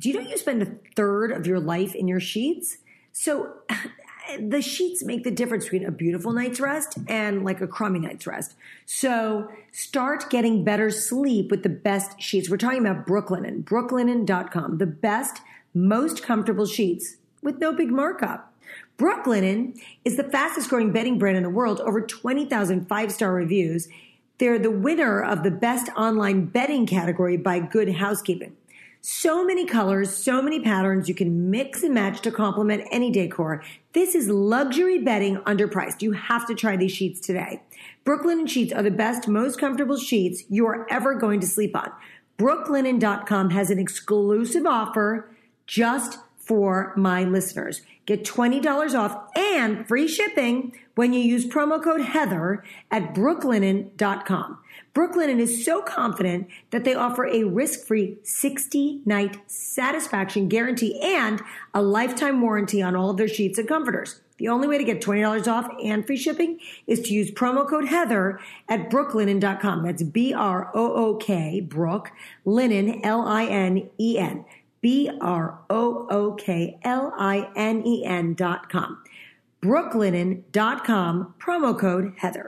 Do you know you spend a third of your life in your sheets? So the sheets make the difference between a beautiful night's rest and like a crummy night's rest. So start getting better sleep with the best sheets. We're talking about Brooklinen, brooklinen.com, the best, most comfortable sheets with no big markup. Brooklinen is the fastest growing bedding brand in the world, over 20,000 5-star reviews. They're the winner of the best online bedding category by Good Housekeeping. So many colors, so many patterns you can mix and match to complement any decor. This is luxury bedding underpriced. You have to try these sheets today. Brooklinen sheets are the best, most comfortable sheets you are ever going to sleep on. Brooklinen.com has an exclusive offer just for my listeners. Get $20 off and free shipping when you use promo code Heather at brooklinen.com. Brooklinen is so confident that they offer a risk-free 60-night satisfaction guarantee and a lifetime warranty on all of their sheets and comforters. The only way to get $20 off and free shipping is to use promo code Heather at brooklinen.com. That's B-R-O-O-K, Brook, Linen, L-I-N-E-N. brooklinen.com. Brooklinen.com, promo code Heather.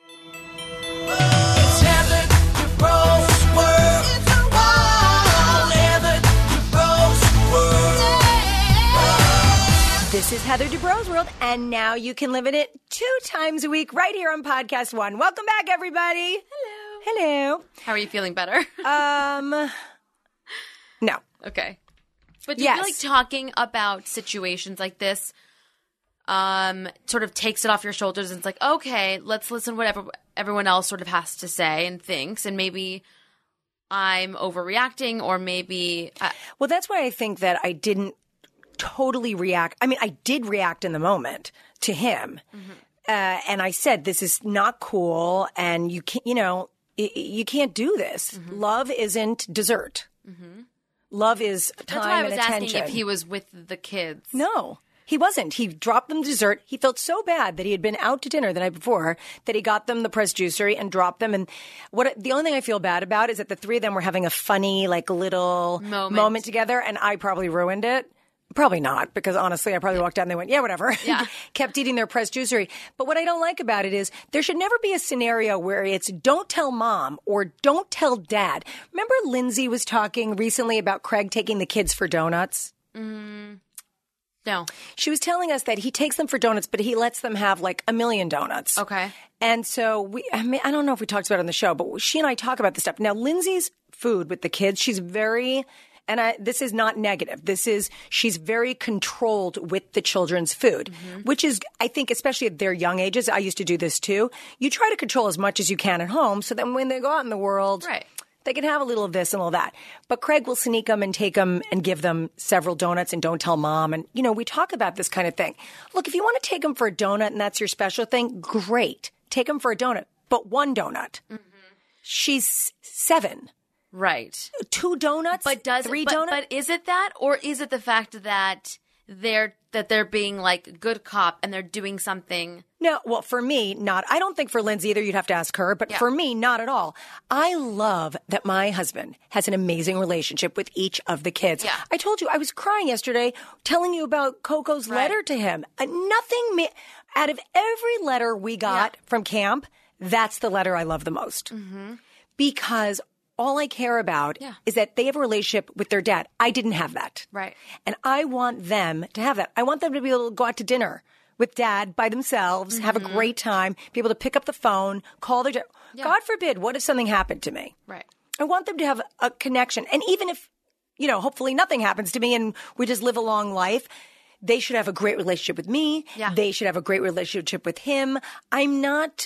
It's Heather Dubrow's world. It's a wild Heather Dubrow's world. This is Heather Dubrow's World, and now you can live in it 2 times a week right here on Podcast One. Welcome back, everybody. Hello. How are you feeling better? No. Okay. But do you feel like talking about situations like this sort of takes it off your shoulders and it's like, okay, let's listen to whatever everyone else sort of has to say and thinks, and maybe I'm overreacting, or maybe... Well, that's why I think that I didn't totally react. I mean, I did react in the moment to him. Mm-hmm. And I said, this is not cool, and you can't, you can't do this. Mm-hmm. Love isn't dessert. Mm-hmm. Love is time and attention. That's why I was asking if he was with the kids. No, he wasn't. He dropped them dessert. He felt so bad that he had been out to dinner the night before that he got them the pressed juicery and dropped them. And the only thing I feel bad about is that the 3 of them were having a funny, like, little moment together, and I probably ruined it. Probably not, because honestly, I probably walked out and they went, yeah, whatever. Yeah. Kept eating their pressed juicery. But what I don't like about it is there should never be a scenario where it's don't tell mom or don't tell dad. Remember Lindsay was talking recently about Craig taking the kids for donuts? No. She was telling us that he takes them for donuts, but he lets them have like 1 million donuts. Okay. And so I don't know if we talked about it on the show, but she and I talk about this stuff. Now, Lindsay's food with the kids, she's very... And this is not negative. She's very controlled with the children's food, which is, I think, especially at their young ages. I used to do this too. You try to control as much as you can at home so that when they go out in the world, they can have a little of this and all that. But Craig will sneak them and take them and give them several donuts and don't tell mom. And, we talk about this kind of thing. Look, if you want to take them for a donut and that's your special thing, great. Take them for a donut, but 1 donut. Mm-hmm. She's 7. Right. 2 donuts? 3 donuts? But is it that, or is it the fact that they're being like good cop and they're doing something? No, well, for me, not. I don't think for Lindsay either. You'd have to ask her. But for me, not at all. I love that my husband has an amazing relationship with each of the kids. Yeah. I told you, I was crying yesterday telling you about Coco's letter to him. Nothing out of every letter we got from camp, that's the letter I love the most. Mm-hmm. Because all I care about is that they have a relationship with their dad. I didn't have that. Right. And I want them to have that. I want them to be able to go out to dinner with dad by themselves, have a great time, be able to pick up the phone, call their dad. Yeah. God forbid, what if something happened to me? Right. I want them to have a connection. And even if, hopefully nothing happens to me and we just live a long life, they should have a great relationship with me. Yeah. They should have a great relationship with him. I'm not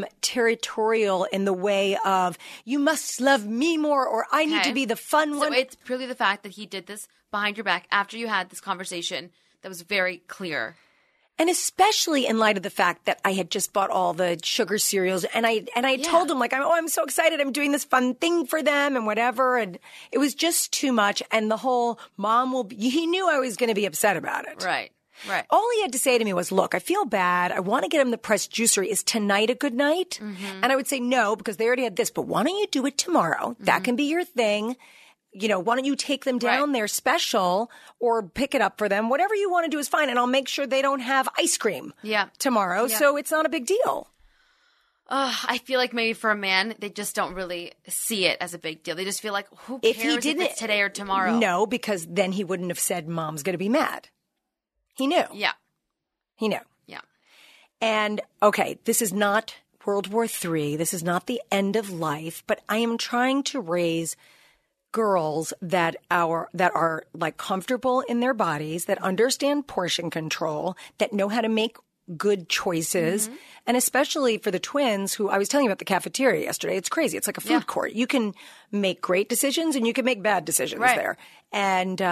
territorial in the way of, you must love me more or I need to be the fun one. So it's purely the fact that he did this behind your back after you had this conversation that was very clear. And especially in light of the fact that I had just bought all the sugar cereals and I told him like, I'm so excited. I'm doing this fun thing for them and whatever. And it was just too much. And the whole he knew I was going to be upset about it. Right. Right. All he had to say to me was, look, I feel bad. I want to get him the pressed juicery. Is tonight a good night? Mm-hmm. And I would say no, because they already had this, but why don't you do it tomorrow? Mm-hmm. That can be your thing. why don't you take them down there special or pick it up for them? Whatever you want to do is fine. And I'll make sure they don't have ice cream tomorrow. Yeah. So it's not a big deal. I feel like maybe for a man, they just don't really see it as a big deal. They just feel like, who cares if it's today or tomorrow? No, because then he wouldn't have said Mom's going to be mad. He knew. Yeah. He knew. Yeah. And, okay, this is not World War III. This is not the end of life. But I am trying to raise girls that are like comfortable in their bodies, that understand portion control, that know how to make good choices. Mm-hmm. And especially for the twins who I was telling you about the cafeteria yesterday. It's crazy. It's like a food court. You can make great decisions and you can make bad decisions there. And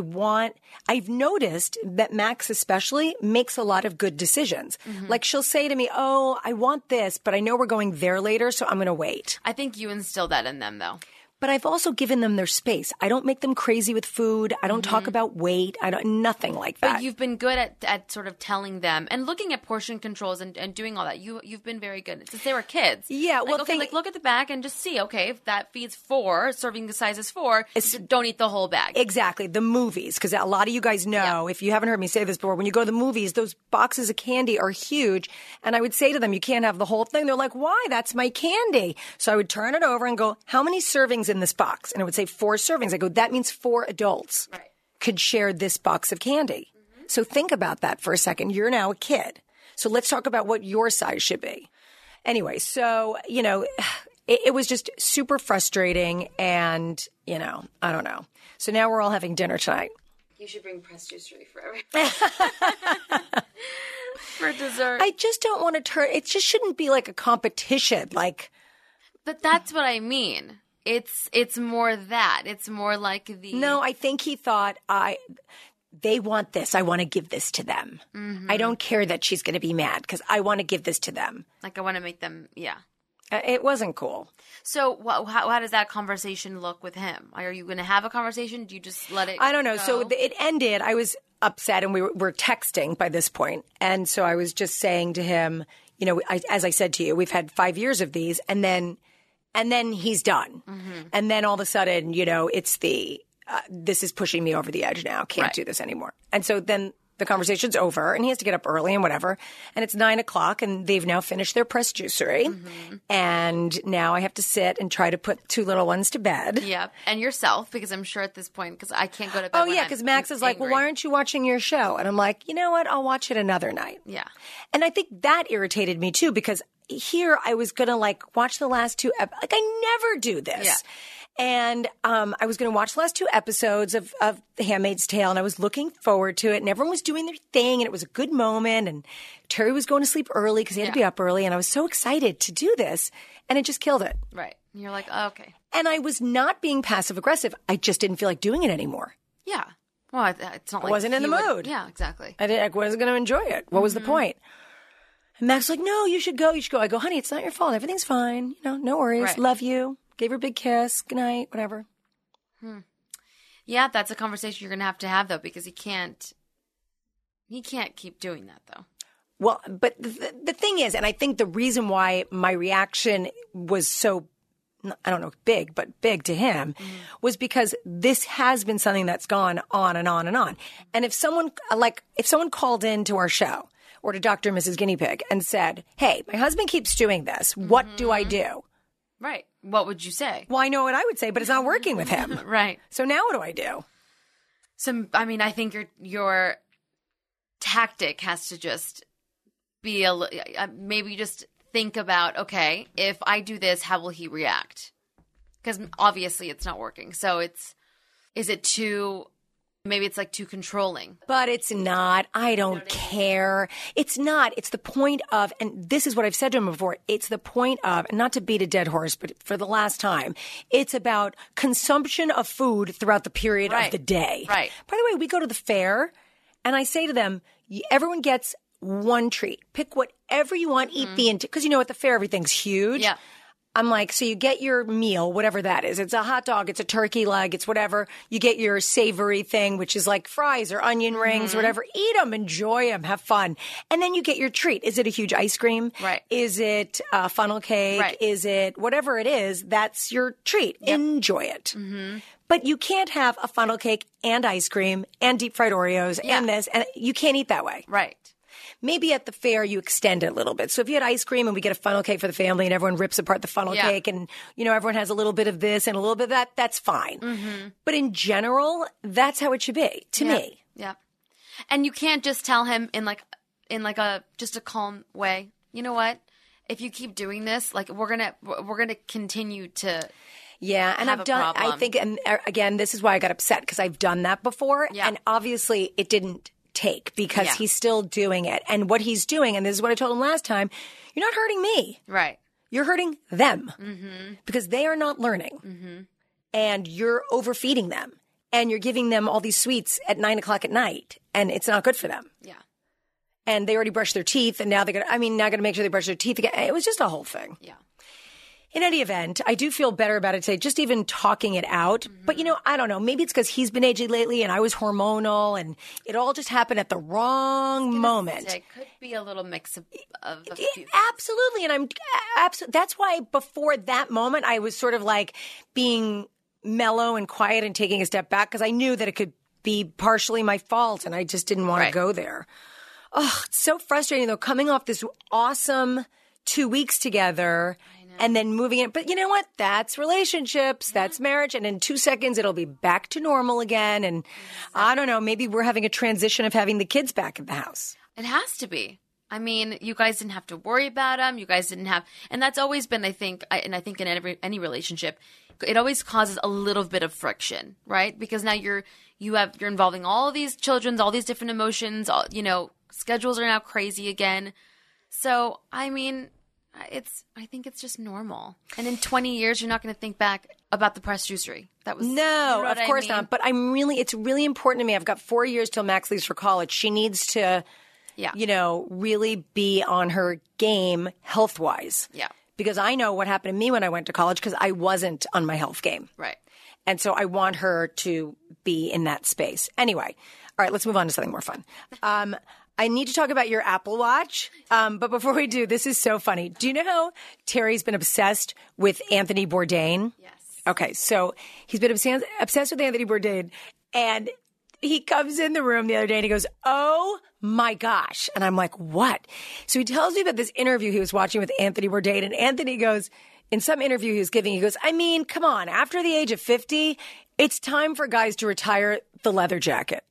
I've noticed that Max especially makes a lot of good decisions. Mm-hmm. Like she'll say to me, oh, I want this, but I know we're going there later, so I'm going to wait. I think you instill that in them though. But I've also given them their space. I don't make them crazy with food. I don't talk about weight. Nothing like that. But you've been good at sort of telling them and looking at portion controls and doing all that. You've been very good since they were kids. Yeah, well, look at the back and just see. Okay, if that feeds 4, serving the size is 4, don't eat the whole bag. Exactly. The movies, because a lot of you guys know, if you haven't heard me say this before, when you go to the movies, those boxes of candy are huge. And I would say to them, you can't have the whole thing. They're like, why? That's my candy. So I would turn it over and go, how many servings in this box? And it would say 4 servings. I go, that means 4 adults could share this box of candy. Mm-hmm. So think about that for a second. You're now a kid. So let's talk about what your size should be. Anyway, so, it was just super frustrating and, I don't know. So now we're all having dinner tonight. You should bring pressed juicery for everyone. For dessert. I just don't want to it just shouldn't be like a competition. But that's what I mean. It's more that. It's more like the... No, I think he thought, they want this. I want to give this to them. Mm-hmm. I don't care that she's going to be mad because I want to give this to them. Like I want to make them, It wasn't cool. So how does that conversation look with him? Are you going to have a conversation? Do you just let it I don't know. go? So it ended. I was upset and we were texting by this point. And so I was just saying to him, as I said to you, we've had 5 years of these and then he's done. Mm-hmm. And then all of a sudden, it's this is pushing me over the edge now. Can't do this anymore. And so then the conversation's over and he has to get up early and whatever. And it's 9:00 and they've now finished their pressed juicery. Mm-hmm. And now I have to sit and try to put 2 little ones to bed. Yeah. And yourself, because I'm sure at this point, because I can't go to bed. Oh, yeah. Because Max is like, well, why aren't you watching your show? And I'm like, you know what? I'll watch it another night. Yeah. And I think that irritated me too, because here I was going to watch the last 2 I never do this. Yeah. And I was going to watch the last 2 episodes of The Handmaid's Tale, and I was looking forward to it, and everyone was doing their thing, and it was a good moment, and Terry was going to sleep early because he had to be up early, and I was so excited to do this, and it just killed it. Right. And you're like, oh, okay. And I was not being passive-aggressive. I just didn't feel like doing it anymore. Yeah. Well, it's not like I wasn't in the mood. Yeah, exactly. I wasn't going to enjoy it. What was the point? And Max was like, no, you should go. I go, honey, it's not your fault. Everything's fine. No worries. Right. Love you. Gave her a big kiss. Good night. Whatever. Yeah, that's a conversation you're going to have though, because he can't keep doing that though. Well, but the thing is, and I think the reason why my reaction was so, I don't know, big to him was because this has been something that's gone on and on and on. And if someone called into our show or to Dr. and Mrs. Guinea Pig and said, hey, my husband keeps doing this. What do I do? Right. What would you say? Well, I know what I would say, but it's not working with him. Right. So now what do I do? So, I mean, I think your tactic has to just be maybe just think about, okay, if I do this, how will he react? Because obviously it's not working. So is it too... Maybe it's too controlling. But it's not. I don't care. It's not. It's the point of, and this is what I've said to him before, it's the point of, and not to beat a dead horse, but for the last time, it's about consumption of food throughout the period of the day. Right. By the way, we go to the fair, and I say to them, everyone gets one treat. Pick whatever you want, eat because at the fair, everything's huge. Yeah. I'm like, so you get your meal, whatever that is. It's a hot dog, it's a turkey leg, it's whatever. You get your savory thing, which is like fries or onion rings or whatever. Eat them, enjoy them, have fun. And then you get your treat. Is it a huge ice cream? Right. Is it a funnel cake? Right. Is it whatever it is? That's your treat. Yep. Enjoy it. Mm-hmm. But you can't have a funnel cake and ice cream and deep fried Oreos and this, and you can't eat that way. Right. Maybe at the fair you extend it a little bit. So if you had ice cream and we get a funnel cake for the family and everyone rips apart the funnel cake and, everyone has a little bit of this and a little bit of that, that's fine. Mm-hmm. But in general, that's how it should be to me. Yeah. And you can't just tell him in just a calm way, you know what? If you keep doing this, like we're going to continue to Yeah, and I've done, problem. I think, and again, this is why I got upset because I've done that before. Yeah. And obviously it didn't take because he's still doing it. And what he's doing, and this is what I told him last time, you're not hurting me. Right. You're hurting them Mm-hmm. because they are not learning. Mm-hmm. And you're overfeeding them. And you're giving them all these sweets at 9:00 at night. And it's not good for them. Yeah. And they already brushed their teeth. And now they're going to make sure they brush their teeth again. It was just a whole thing. Yeah. In any event, I do feel better about it today, just even talking it out. Mm-hmm. But, I don't know. Maybe it's because he's been aging lately and I was hormonal and it all just happened at the wrong moment. It could be a little mix of a few. Absolutely. And that's why before that moment, I was sort of like being mellow and quiet and taking a step back because I knew that it could be partially my fault and I just didn't want to go there. Oh, it's so frustrating though, coming off this awesome 2 weeks together. And then moving it. But you know what? That's relationships. That's marriage. And in 2 seconds, it'll be back to normal again. And I don't know, maybe we're having a transition of having the kids back in the house. It has to be. I mean, you guys didn't have to worry about them. You guys didn't have, and that's always been, I think in any relationship, it always causes a little bit of friction, right? Because now you're involving all these children, all these different emotions, schedules are now crazy again. So, I mean, I think it's just normal. And in 20 years, you're not going to think back about the press juicery. That was of course not. But it's really important to me. I've got 4 years till Max leaves for college. She needs to, really be on her game health-wise. Yeah. Because I know what happened to me when I went to college because I wasn't on my health game. Right. And so I want her to be in that space. Anyway, all right, let's move on to something more fun. I need to talk about your Apple Watch. But before we do, this is so funny. Do you know how Terry's been obsessed with Anthony Bourdain? Yes. Okay, so he's been obsessed with Anthony Bourdain. And he comes in the room the other day and he goes, oh my gosh. And I'm like, what? So he tells me about this interview he was watching with Anthony Bourdain. And Anthony goes, in some interview he was giving, he goes, I mean, come on, after the age of 50, it's time for guys to retire the leather jacket.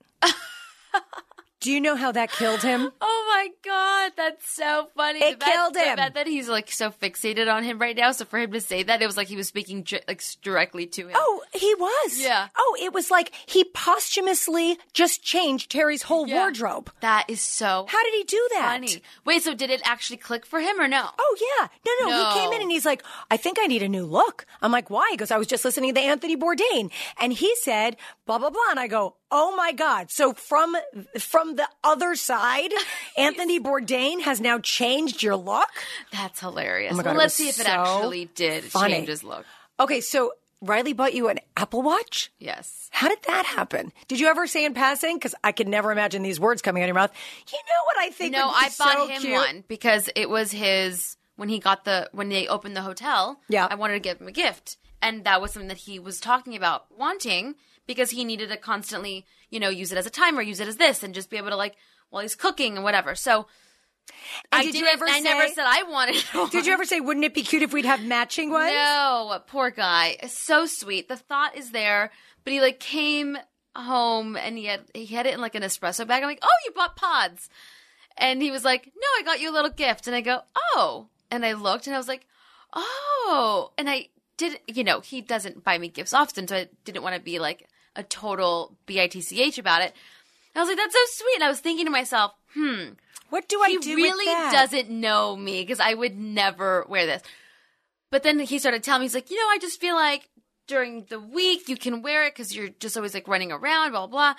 Do you know how that killed him? Oh my God, that's so funny. It killed him. I bet that he's like so fixated on him right now. So for him to say that, it was like he was speaking directly to him. Oh, he was. Yeah. Oh, it was like he posthumously just changed Terry's whole wardrobe. That is so. How did he do that? Funny. Wait, so did it actually click for him or no? Oh yeah, no. He came in and he's like, I think I need a new look. I'm like, why? He goes, I was just listening to Anthony Bourdain, and he said blah blah blah, and I go, oh my God. So from the other side, Anthony Bourdain has now changed your look? That's hilarious. Oh my God, well, let's see if it actually did funny. change his look. Okay, so Riley bought you an Apple Watch? Yes. How did that happen? Did you ever say in passing? Because I could never imagine these words coming out of your mouth. You know what I think? No, would be I bought so him cute? one because it was his when they opened the hotel. Yeah. I wanted to give him a gift, and that was something that he was talking about wanting because he needed to constantly, use it as a timer, use it as this, and just be able to while he's cooking and whatever. So. And I never said I wanted one. Did you ever say, wouldn't it be cute if we'd have matching ones? No, poor guy. It's so sweet. The thought is there, but he came home and he had it in an espresso bag. I'm like, oh, you bought pods. And he was like, no, I got you a little gift. And I go, oh. And I looked and I was like, oh. And I did, he doesn't buy me gifts often, so I didn't want to be a total bitch about it. I was like, that's so sweet. And I was thinking to myself, what do I do He really with that? doesn't know me because I would never wear this. But then he started telling me, he's like, I just feel like during the week you can wear it because you're just always running around, blah, blah, blah.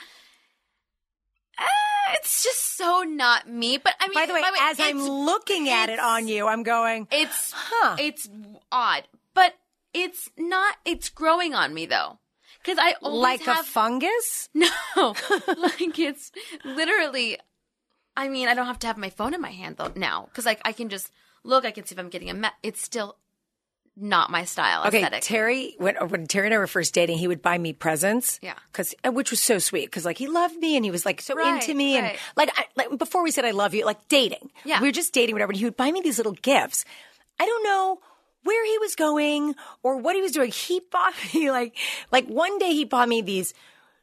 It's just so not me. But I mean, by the way, as I'm looking at it on you, I'm going, it's odd. But it's not, it's growing on me though. Because I always a fungus? No. It's literally, I mean, I don't have to have my phone in my hand though now. Because I can just look, I can see if I'm getting it's still not my style Okay, aesthetic. Terry, when Terry and I were first dating, he would buy me presents. Yeah. Which was so sweet because like he loved me and he was like so Right, into me. right. And like before we said I love you, like dating. Yeah. We were just dating, whatever. And he would buy me these little gifts. I don't know where he was going or what he was doing. He bought me like one day he bought me these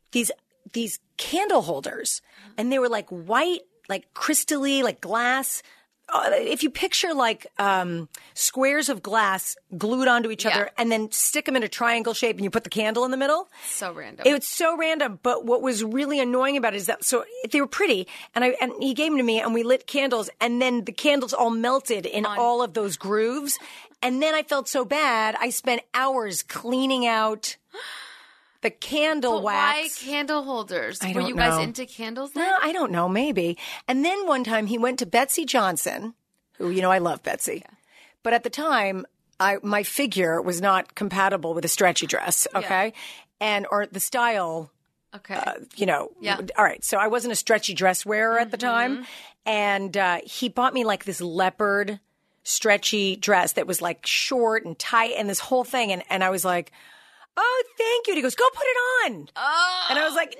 candle holders and they were like white, like crystally, like glass. If you picture like squares of glass glued onto each other and then stick them in a triangle shape and you put the candle in the middle. So random. It was so random. But what was really annoying about it is that they were pretty and he gave them to me and we lit candles and then the candles all melted in all of those grooves. And then I felt so bad. I spent hours cleaning out the candle wax. Why candle holders? I Were don't you know. guys into candles then? No, I don't know, maybe. And then one time he went to Betsy Johnson, who, I love Betsy. Yeah. But at the time, my figure was not compatible with a stretchy dress, okay? Yeah. Or the style, okay. Yeah. All right. So I wasn't a stretchy dress wearer at the time. And he bought me like this leopard stretchy dress that was like short and tight and this whole thing. And I was like, oh, thank you. And he goes, go put it on. Oh. And I was like,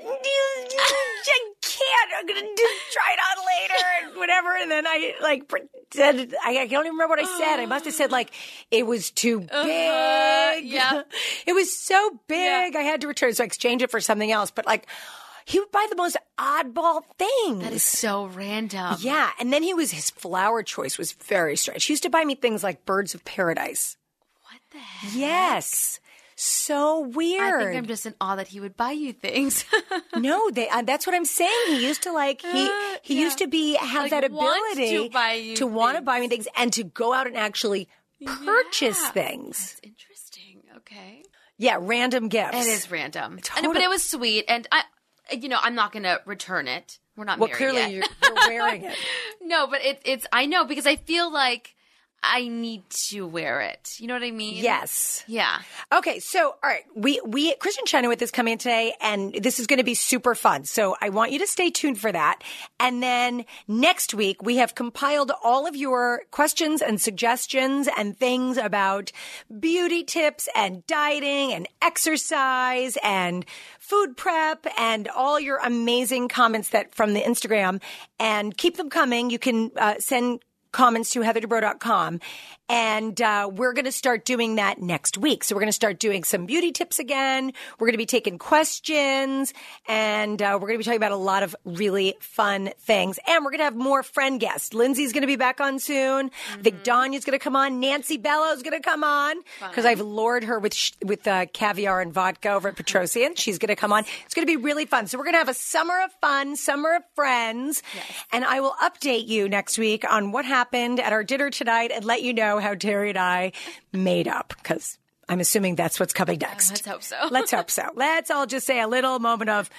I can't. I'm going to try it on later and whatever. And then I like pretended, I don't even remember what I said. I must have said like, it was too big. Yeah. It was so big. I had to return. So I exchanged it for something else. But like, he would buy the most oddball things. That is so random. Yeah. And then his flower choice was very strange. He used to buy me things like birds of paradise. What the heck? Yes. So weird. I think I'm just in awe that he would buy you things. No, that's what I'm saying. He used to like he used to have Like, that ability to want to buy me things and to go out and actually purchase things. That's interesting. Okay. Yeah, random gifts. It is random. Totally. But it was sweet, and I'm not going to return it. We're not married clearly yet. you're wearing it. No, but it's I know because I feel like I need to wear it. You know what I mean? Yes. Yeah. Okay, so all right, we Christian Chenoweth is coming in today, and this is going to be super fun. So I want you to stay tuned for that. And then next week we have compiled all of your questions and suggestions and things about beauty tips and dieting and exercise and food prep and all your amazing comments from the Instagram. And keep them coming. You can send comments to heatherdubrow.com. And we're going to start doing that next week. So we're going to start doing some beauty tips again. We're going to be taking questions. And we're going to be talking about a lot of really fun things. And we're going to have more friend guests. Lindsay's going to be back on soon. I think Danya's going to come on. Nancy Bello's going to come on. Because I've lured her with caviar and vodka over at Petrosian. She's going to come on. It's going to be really fun. So we're going to have a summer of fun, summer of friends. Yes. And I will update you next week on what happened at our dinner tonight and let you know how Terry and I made up, because I'm assuming that's what's coming next. Let's hope so. Let's hope so. Let's all just say a little moment of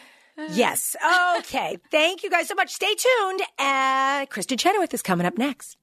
yes. Okay. Thank you guys so much. Stay tuned. Kristen Chenoweth is coming up next.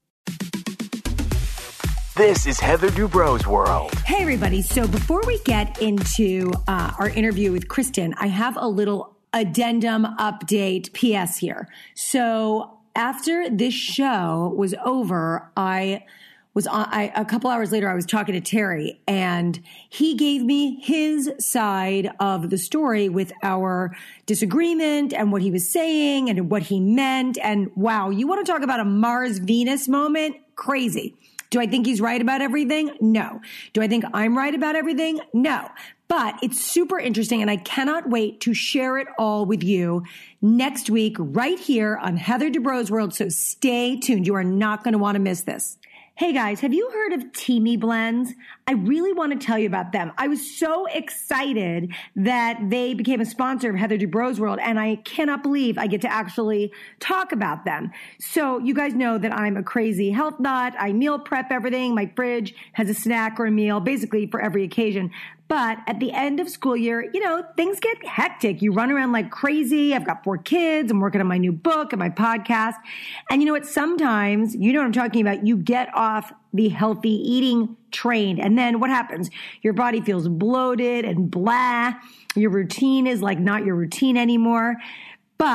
This is Heather Dubrow's World. Hey, everybody. So before we get into our interview with Kristen, I have a little addendum update PS here. So after this show was over, a couple hours later, I was talking to Terry, and he gave me his side of the story with our disagreement and what he was saying and what he meant. And wow, you want to talk about a Mars-Venus moment? Crazy. Do I think he's right about everything? No. Do I think I'm right about everything? No. But it's super interesting, and I cannot wait to share it all with you next week right here on Heather Dubrow's World. So stay tuned. You are not going to want to miss this. Hey guys, have you heard of Teamy Blends? I really want to tell you about them. I was so excited that they became a sponsor of Heather Dubrow's World, and I cannot believe I get to actually talk about them. So you guys know that I'm a crazy health nut. I meal prep everything. My fridge has a snack or a meal, basically for every occasion. But at the end of school year, things get hectic. You run around like crazy. I've got 4 kids. I'm working on my new book and my podcast. And you know what? Sometimes, you know what I'm talking about, you get off the healthy eating train. And then what happens? Your body feels bloated and blah. Your routine is like not your routine anymore. But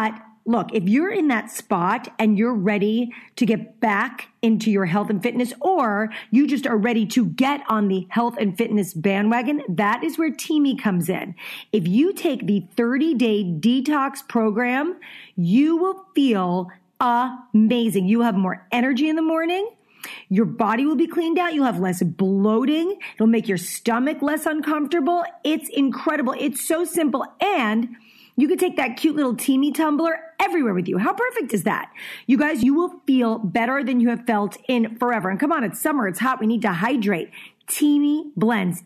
look, if you're in that spot and you're ready to get back into your health and fitness, or you just are ready to get on the health and fitness bandwagon, that is where Teami comes in. If you take the 30-day detox program, you will feel amazing. You will have more energy in the morning. Your body will be cleaned out. You'll have less bloating. It'll make your stomach less uncomfortable. It's incredible. It's so simple. And you can take that cute little Teami tumbler everywhere with you. How perfect is that? You guys, you will feel better than you have felt in forever. And come on, it's summer. It's hot. We need to hydrate. Teami Blends.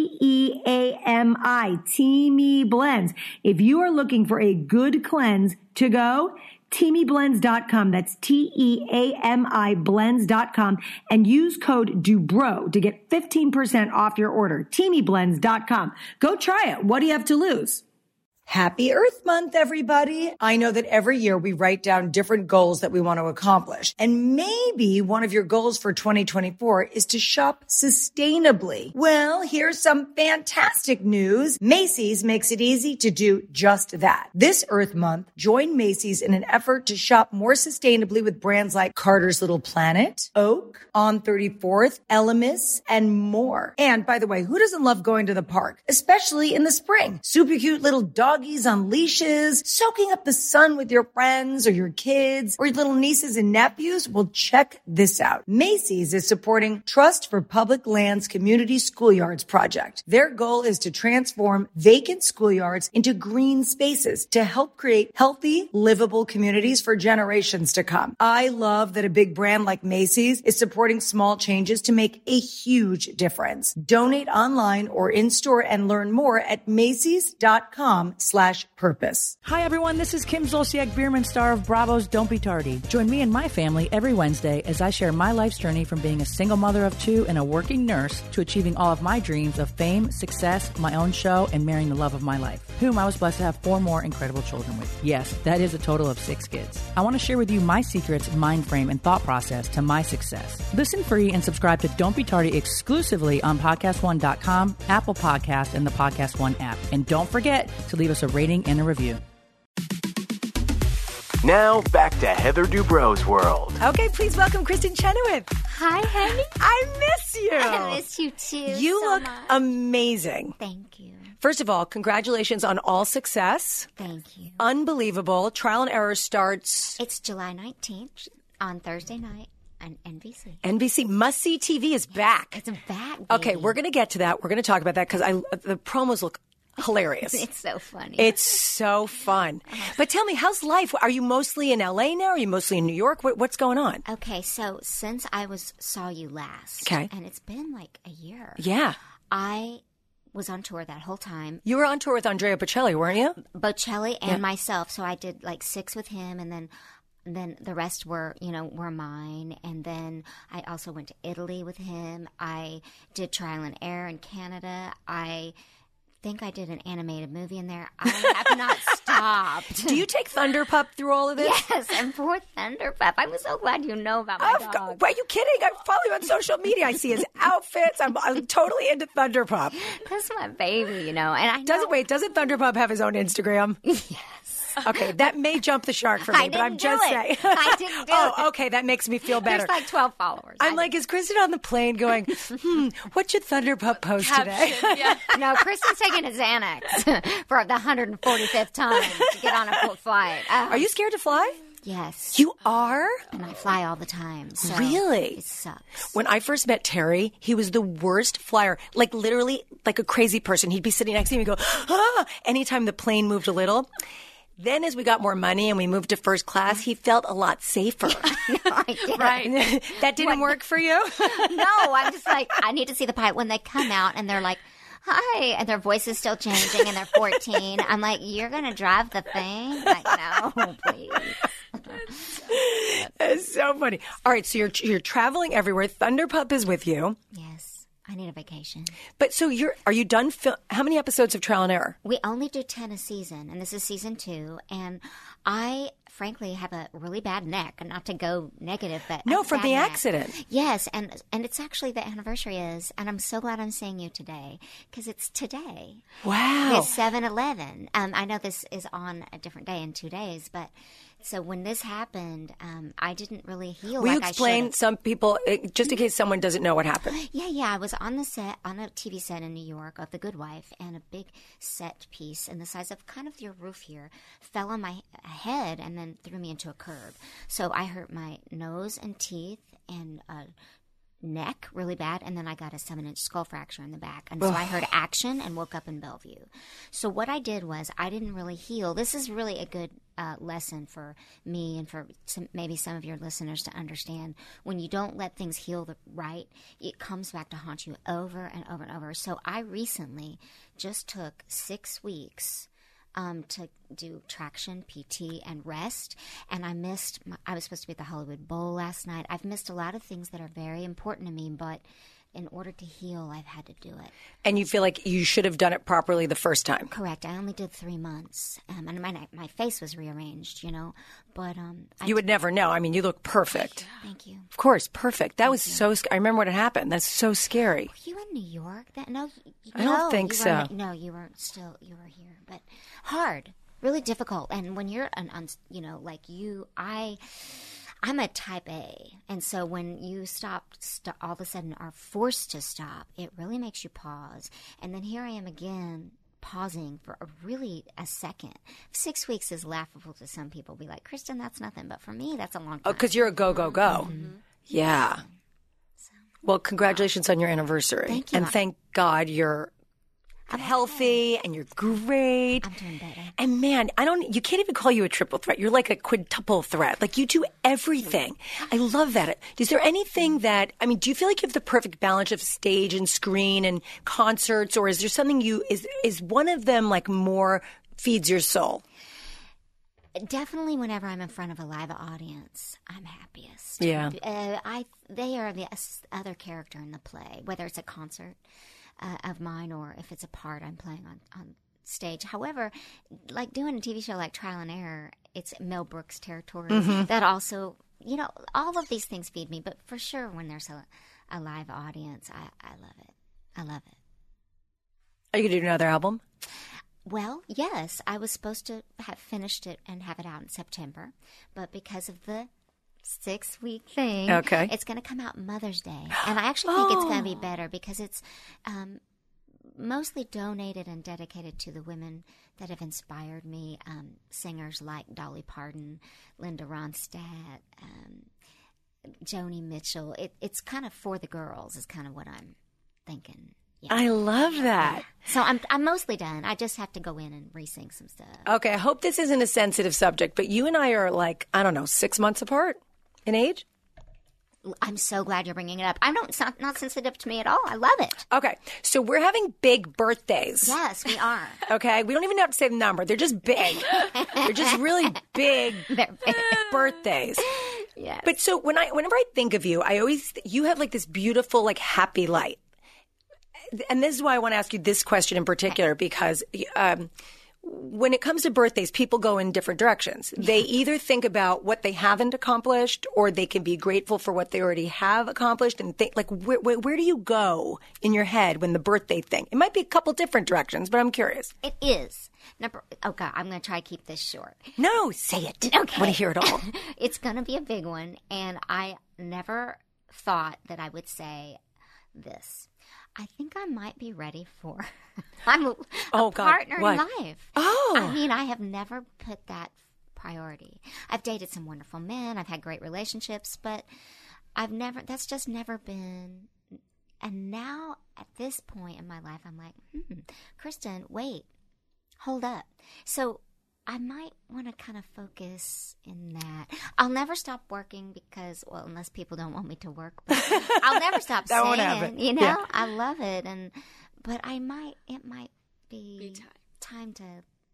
Teami. Teami Blends. If you are looking for a good cleanse to go, TeamiBlends.com. That's TEAMI Blends.com, and use code DUBRO to get 15% off your order. TeamiBlends.com. Go try it. What do you have to lose? Happy Earth Month, everybody. I know that every year we write down different goals that we want to accomplish. And maybe one of your goals for 2024 is to shop sustainably. Well, here's some fantastic news. Macy's makes it easy to do just that. This Earth Month, join Macy's in an effort to shop more sustainably with brands like Carter's Little Planet, Oak, On 34th, Elemis, and more. And by the way, who doesn't love going to the park, especially in the spring? Super cute little doggies on leashes, soaking up the sun with your friends or your kids or your little nieces and nephews. Well, check this out. Macy's is supporting Trust for Public Lands Community Schoolyards project. Their goal is to transform vacant schoolyards into green spaces to help create healthy, livable communities for generations to come. I love that a big brand like Macy's is supporting small changes to make a huge difference. Donate online or in store and learn more at Macys.com/purpose. Hi, everyone. This is Kim Zolciak Bierman, star of Bravo's Don't Be Tardy. Join me and my family every Wednesday as I share my life's journey from being a single mother of two and a working nurse to achieving all of my dreams of fame, success, my own show, and marrying the love of my life, whom I was blessed to have 4 more incredible children with. Yes, that is a total of 6 kids. I want to share with you my secrets, mind frame, and thought process to my success. Listen free and subscribe to Don't Be Tardy exclusively on PodcastOne.com, Apple Podcasts, and the Podcast One app. And don't forget to leave us a rating and a review. Now, back to Heather Dubrow's world. Okay, please welcome Kristen Chenoweth. Hi, honey. I miss you. I miss you too. You so look much. amazing. Thank you. First of all, congratulations on all success. Thank you. Unbelievable. Trial and Error starts. It's July 19th on Thursday night on NBC. NBC Must-See TV is back. It's back, baby. Okay, we're going to get to that. We're going to talk about that because the promos look hilarious. It's so funny. It's so fun. But tell me, how's life? Are you mostly in LA now? Are you mostly in New York? What's going on? Okay, so since I saw you last, okay, and it's been like a year. Yeah. I was on tour that whole time. You were on tour with Andrea Bocelli, weren't you? Bocelli and myself. So I did like 6 with him, and then the rest were mine. And then I also went to Italy with him. I did Trial and Error in Canada. I think I did an animated movie in there. I have not stopped. Do you take Thunderpup through all of this? Yes, and poor Thunderpup. I'm so glad you know about my dog. Are you kidding? I follow you on social media. I see his outfits. I'm totally into Thunderpup. That's my baby, And I know. Doesn't Thunderpup have his own Instagram? Yes. Okay, that may jump the shark for me, but I'm just saying. I didn't do it. Oh, okay, that makes me feel better. There's like 12 followers. I'm like, is Kristen on the plane going, what should Thunderpup post today? Yeah. No, Kristen's taking a Xanax for the 145th time to get on a full flight. Are you scared to fly? Yes. You are? And I fly all the time. So really? It sucks. When I first met Terry, he was the worst flyer. Like literally like a crazy person. He'd be sitting next to me and go, anytime the plane moved a little. Then as we got more money and we moved to first class, he felt a lot safer. No, I didn't. Right. That didn't work for you? No, I'm just like, I need to see the pilot when they come out and they're like, hi, and their voice is still changing and they're 14. I'm like, you're going to drive the thing? Like, no, please. That's so funny. All right, so you're traveling everywhere. Thunderpup is with you. Yes. I need a vacation. But so are you done? How many episodes of Trial and Error? We only do 10 a season, and this is season 2. And I frankly have a really bad neck, and not to go negative, but No, a from bad the neck. accident. Yes, and it's actually the anniversary is, and I'm so glad I'm seeing you today because it's today. Wow. It's 7/11. I know this is on a different day in 2 days, but so when this happened, I didn't really heal. Will you like I explain should've. some people, just in case someone doesn't know what happened? Yeah. I was on the set, on a TV set in New York of The Good Wife, and a big set piece in the size of kind of your roof here fell on my head and then threw me into a curb. So I hurt my nose and teeth and neck really bad, and then I got a 7-inch skull fracture in the back. And so I heard action and woke up in Bellevue. So what I did was I didn't really heal. This is really a good lesson for me and for maybe some of your listeners to understand. When you don't let things heal right, it comes back to haunt you over and over and over. So I recently just took 6 weeks to do traction, PT, and rest. And I was supposed to be at the Hollywood Bowl last night. I've missed a lot of things that are very important to me, but in order to heal, I've had to do it. And you feel like you should have done it properly the first time. Correct. I only did 3 months. And my face was rearranged, but You would never know. I mean, you look perfect. Thank you. Of course, perfect. That was so I remember when it happened. That's so scary. Were you in New York? I don't think you so. weren't. No, you were here, but hard, really difficult. And when you're like you, I'm a type A, and so when you all of a sudden are forced to stop, it really makes you pause. And then here I am again, pausing for a second. 6 weeks is laughable to some people. Be like, Kristen, that's nothing, but for me, that's a long time. Oh, because you're a go. Yeah. Well, congratulations on your anniversary. Thank you. And thank God you're healthy and you're great. I'm doing better. And man, you can't even call you a triple threat. You're like a quintuple threat. Like you do everything. I love that. Is there anything do you feel like you have the perfect balance of stage and screen and concerts, or is there something is one of them like more feeds your soul? Definitely whenever I'm in front of a live audience, I'm happiest. Yeah. They are the other character in the play, whether it's a concert of mine or if it's a part I'm playing on stage. However, like doing a TV show like Trial and Error, it's Mel Brooks territory. That also, all of these things feed me. But for sure, when there's a live audience, I love it. I love it. Are you going to do another album? Well, yes. I was supposed to have finished it and have it out in September. But because of the 6-week thing, okay, it's going to come out Mother's Day. And I actually think it's going to be better because it's mostly donated and dedicated to the women that have inspired me. Singers like Dolly Parton, Linda Ronstadt, Joni Mitchell. It's kind of for the girls is kind of what I'm thinking. Yeah. I love that. So I'm mostly done. I just have to go in and re-sing some stuff. Okay, I hope this isn't a sensitive subject, but you and I are 6 months apart in age? I'm so glad you're bringing it up. It's not sensitive to me at all. I love it. Okay, so we're having big birthdays. Yes, we are. Okay, we don't even have to say the number. They're just big. They're just really big birthdays. Yes. But so whenever I think of you, you have like this beautiful, happy light. And this is why I want to ask you this question in particular, because when it comes to birthdays, people go in different directions. They either think about what they haven't accomplished, or they can be grateful for what they already have accomplished, and think where do you go in your head when the birthday thing? It might be a couple different directions, but I'm curious. It is. Okay, I'm going to try to keep this short. No, say it. Okay. I want to hear it all. It's going to be a big one, and I never thought that I would say this. I think I might be ready for a partner in life. Oh. I mean, I have never put that priority. I've dated some wonderful men. I've had great relationships, but that's just never been. And now at this point in my life, I'm like, Kristen, wait, hold up. So I might want to kind of focus in that. I'll never stop working because, unless people don't want me to work, but I'll never stop That won't saying, happen. Yeah. I love it. But it might be time to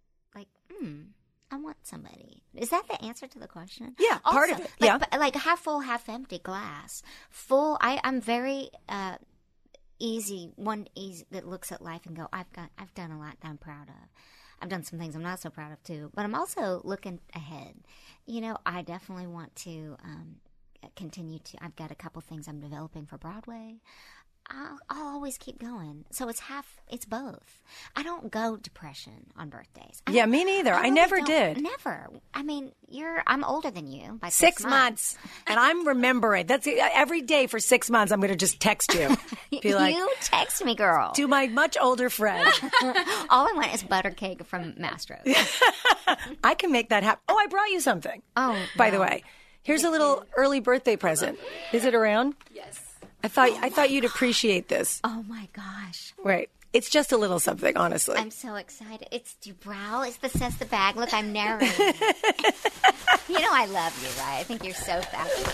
I want somebody. Is that the answer to the question? Yeah, part of it. Yeah. Like half full, half empty glass. Full, I'm very easy that looks at life and go, I've done a lot that I'm proud of. I've done some things I'm not so proud of too. But I'm also looking ahead. You know, I definitely want to continue to. I've got a couple things I'm developing for Broadway. I'll always keep going. So it's both. I don't go depression on birthdays. Yeah, me neither. I never did. Never. I mean, I'm older than you by 6 months. And I'm remembering. That's every day for 6 months. I'm going to just text you. Be like, you text me, girl. to my much older friend. All I want is butter cake from Mastro's. I can make that happen. Oh, I brought you something. Oh, by the way, here's a little early birthday present. Is it around? Yes. I thought you'd appreciate this. Oh my gosh. Right. It's just a little something, honestly. I'm so excited. It's Dubrowell. It's the Says the Bag. Look, I'm narrating. You know I love you, right? I think you're so fabulous.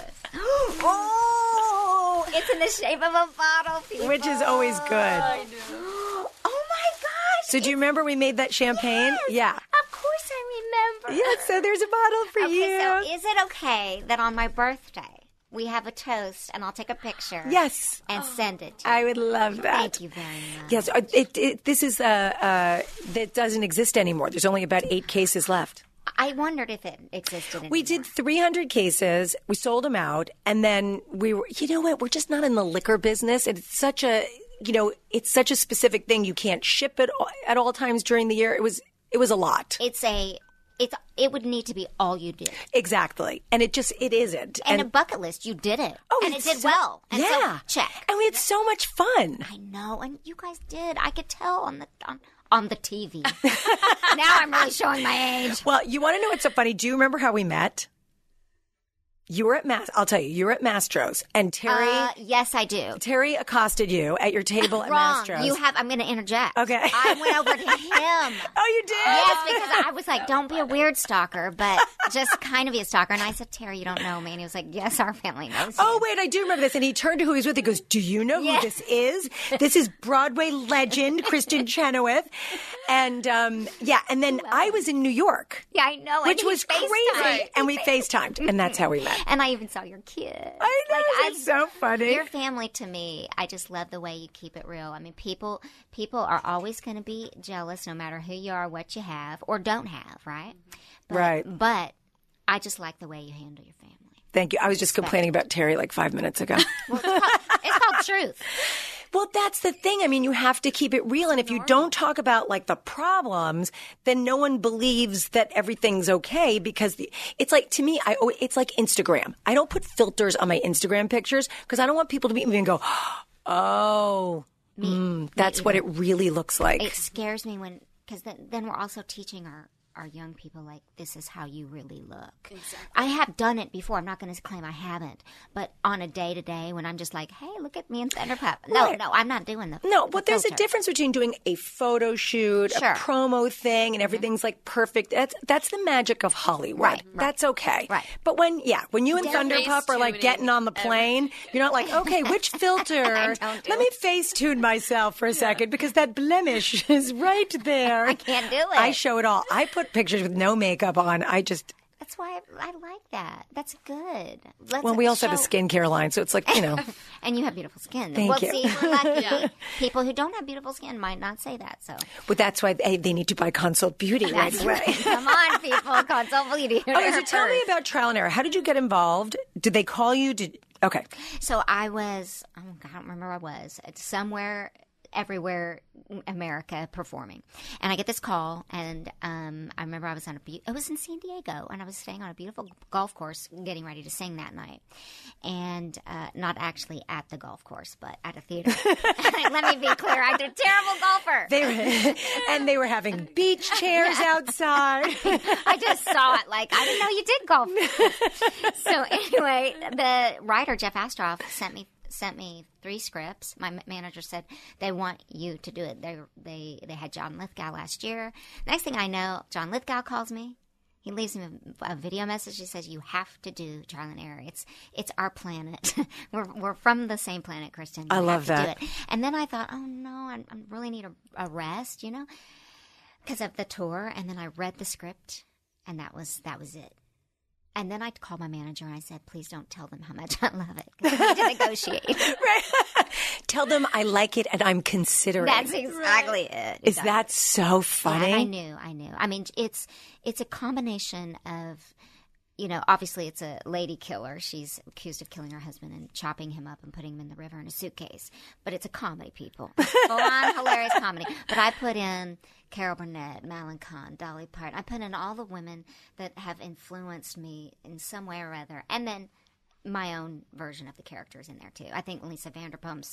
Oh, it's in the shape of a bottle, people. Which is always good. I know. Oh my gosh. So do you remember we made that champagne? Yes, Yeah. Of course I remember. Yeah, so there's a bottle for you. Okay, so is it okay that on my birthday we have a toast and I'll take a picture? Yes. And send it to you? I would love that. Thank you very much. Yes, this is that doesn't exist anymore. There's only about 8 cases left. I wondered if it existed anymore. We did 300 cases. We sold them out, and then we were. You know what? We're just not in the liquor business. And it's such a it's such a specific thing. You can't ship it at all times during the year. It was a lot. It would need to be all you did. Exactly. And it isn't. And a bucket list, you did it. Oh, and it did well. And yeah. So, check. And we had so much fun. I know, and you guys did. I could tell on the TV. Now I'm really showing my age. Well, you want to know what's so funny? Do you remember how we met? You were at I'll tell you, you were at Mastro's, and Terry. Yes, I do. Terry accosted you at your table at Wrong. Mastro's. I'm going to interject. Okay. I went over to him. Oh, you did? Yes, because I was like, don't be a weird stalker, but just kind of be a stalker. And I said, Terry, you don't know me. And he was like, yes, our family knows you. Oh, wait, I do remember this. And he turned to who he was with. He goes, do you know who this is? This is Broadway legend, Kristen Chenoweth. And, and then I was in New York. Yeah, I know. Which was crazy. And we FaceTimed. And that's how we met. And I even saw your kid. I know. It's so funny. Your family, to me, I just love the way you keep it real. I mean, people are always going to be jealous no matter who you are, what you have, or don't have, right? Right. But I just like the way you handle your family. Thank you. I was just complaining about Terry like 5 minutes ago. Well, it's called truth. Well, that's the thing. I mean, you have to keep it real. And if you don't talk about like the problems, then no one believes that everything's okay because it's like, to me, it's like Instagram. I don't put filters on my Instagram pictures because I don't want people to meet me and go, oh, that's what it really looks like. It scares me because then we're also teaching our young people, like, this is how you really look. Exactly. I have done it before. I'm not going to claim I haven't. But on a day-to-day, when I'm just like, hey, look at me in Thunderpup. No, I'm not doing the No, but there's a difference between doing a photo shoot, a promo thing, and everything's like perfect. That's the magic of Hollywood. Right. That's okay. Right. But when you and Thunderpup are like getting on the plane, you're not like, okay, which filter? Let me Facetune myself for a second because that blemish is right there. I can't do it. I show it all. I put pictures with no makeup on. That's why I like that. That's good. We also have a skincare line, so it's like, And you have beautiful skin. Thank you. See, we're lucky. People who don't have beautiful skin might not say that. So, but that's why they need to buy Consult Beauty right away. Come on, people. Consult Beauty. Okay, so tell me about Trial and Error. How did you get involved? Did they call you? Okay. So I was, I don't remember where I was. It's somewhere, everywhere, America performing. And I get this call, and I remember I was it was in San Diego, and I was staying on a beautiful golf course getting ready to sing that night. And not actually at the golf course, but at a theater. Let me be clear, I'm a terrible golfer. They were having beach chairs outside. I just saw it like, I didn't know you did golf. So anyway, the writer, Jeff Astroff, sent me 3 scripts. My manager said they want you to do it. They had John Lithgow last year. Next thing I know, John Lithgow calls me. He leaves me a video message. He says, "You have to do Trial and Error. It's our planet. we're from the same planet, Kristen. I love that. Do it." And then I thought, oh no, I really need a rest, because of the tour. And then I read the script, and that was it. And then I called my manager and I said, please don't tell them how much I love it. Because I need to negotiate. Right. Tell them I like it and I'm considering. That's exactly it. Is that so funny? Yeah, I knew. I mean, it's a combination of, you know, obviously it's a lady killer. She's accused of killing her husband and chopping him up and putting him in the river in a suitcase. But it's a comedy, people. Full-on hilarious comedy. But I put in Carol Burnett, Madeline Kahn, Dolly Parton. I put in all the women that have influenced me in some way or other. And then my own version of the characters in there, too. I think Lisa Vanderpump's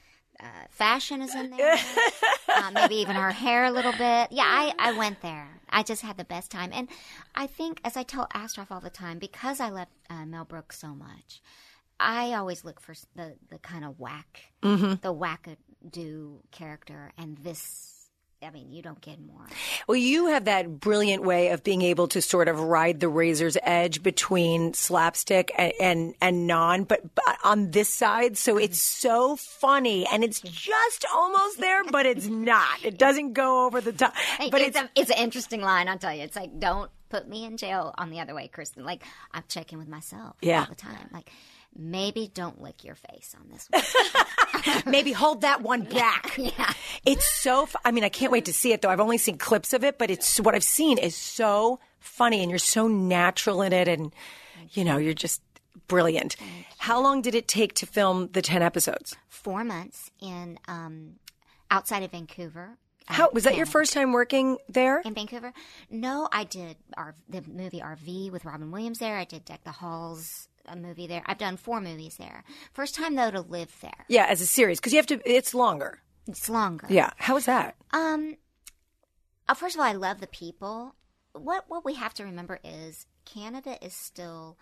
fashion is in there. Maybe even her hair a little bit. Yeah, I went there. I just had the best time. And I think, as I tell Astroff all the time, because I love Mel Brooks so much, I always look for the kind of the wackadoo character. And this, I mean, you don't get more. Well, you have that brilliant way of being able to sort of ride the razor's edge between slapstick and non, but on this side. So it's so funny and it's just almost there, but it's not. It doesn't go over the top. But it's an interesting line, I'll tell you. It's like, don't put me in jail on the other way, Kristen. Like, I'm checking with myself all the time. Like, maybe don't lick your face on this one. Maybe hold that one back. Yeah. It's so I mean, I can't wait to see it, though. I've only seen clips of it, but it's what I've seen is so funny, and you're so natural in it, and, you know, you're just brilliant. How long did it take to film the 10 episodes? 4 months in outside of Vancouver. How was that your first time working there? In Vancouver? No, I did the movie RV with Robin Williams there. I did Deck the Halls, a movie there. I've done 4 movies there. First time, though, to live there. Yeah, as a series, because you have to, it's longer. It's longer. Yeah. How was that? First of all, I love the people. What we have to remember is Canada is still,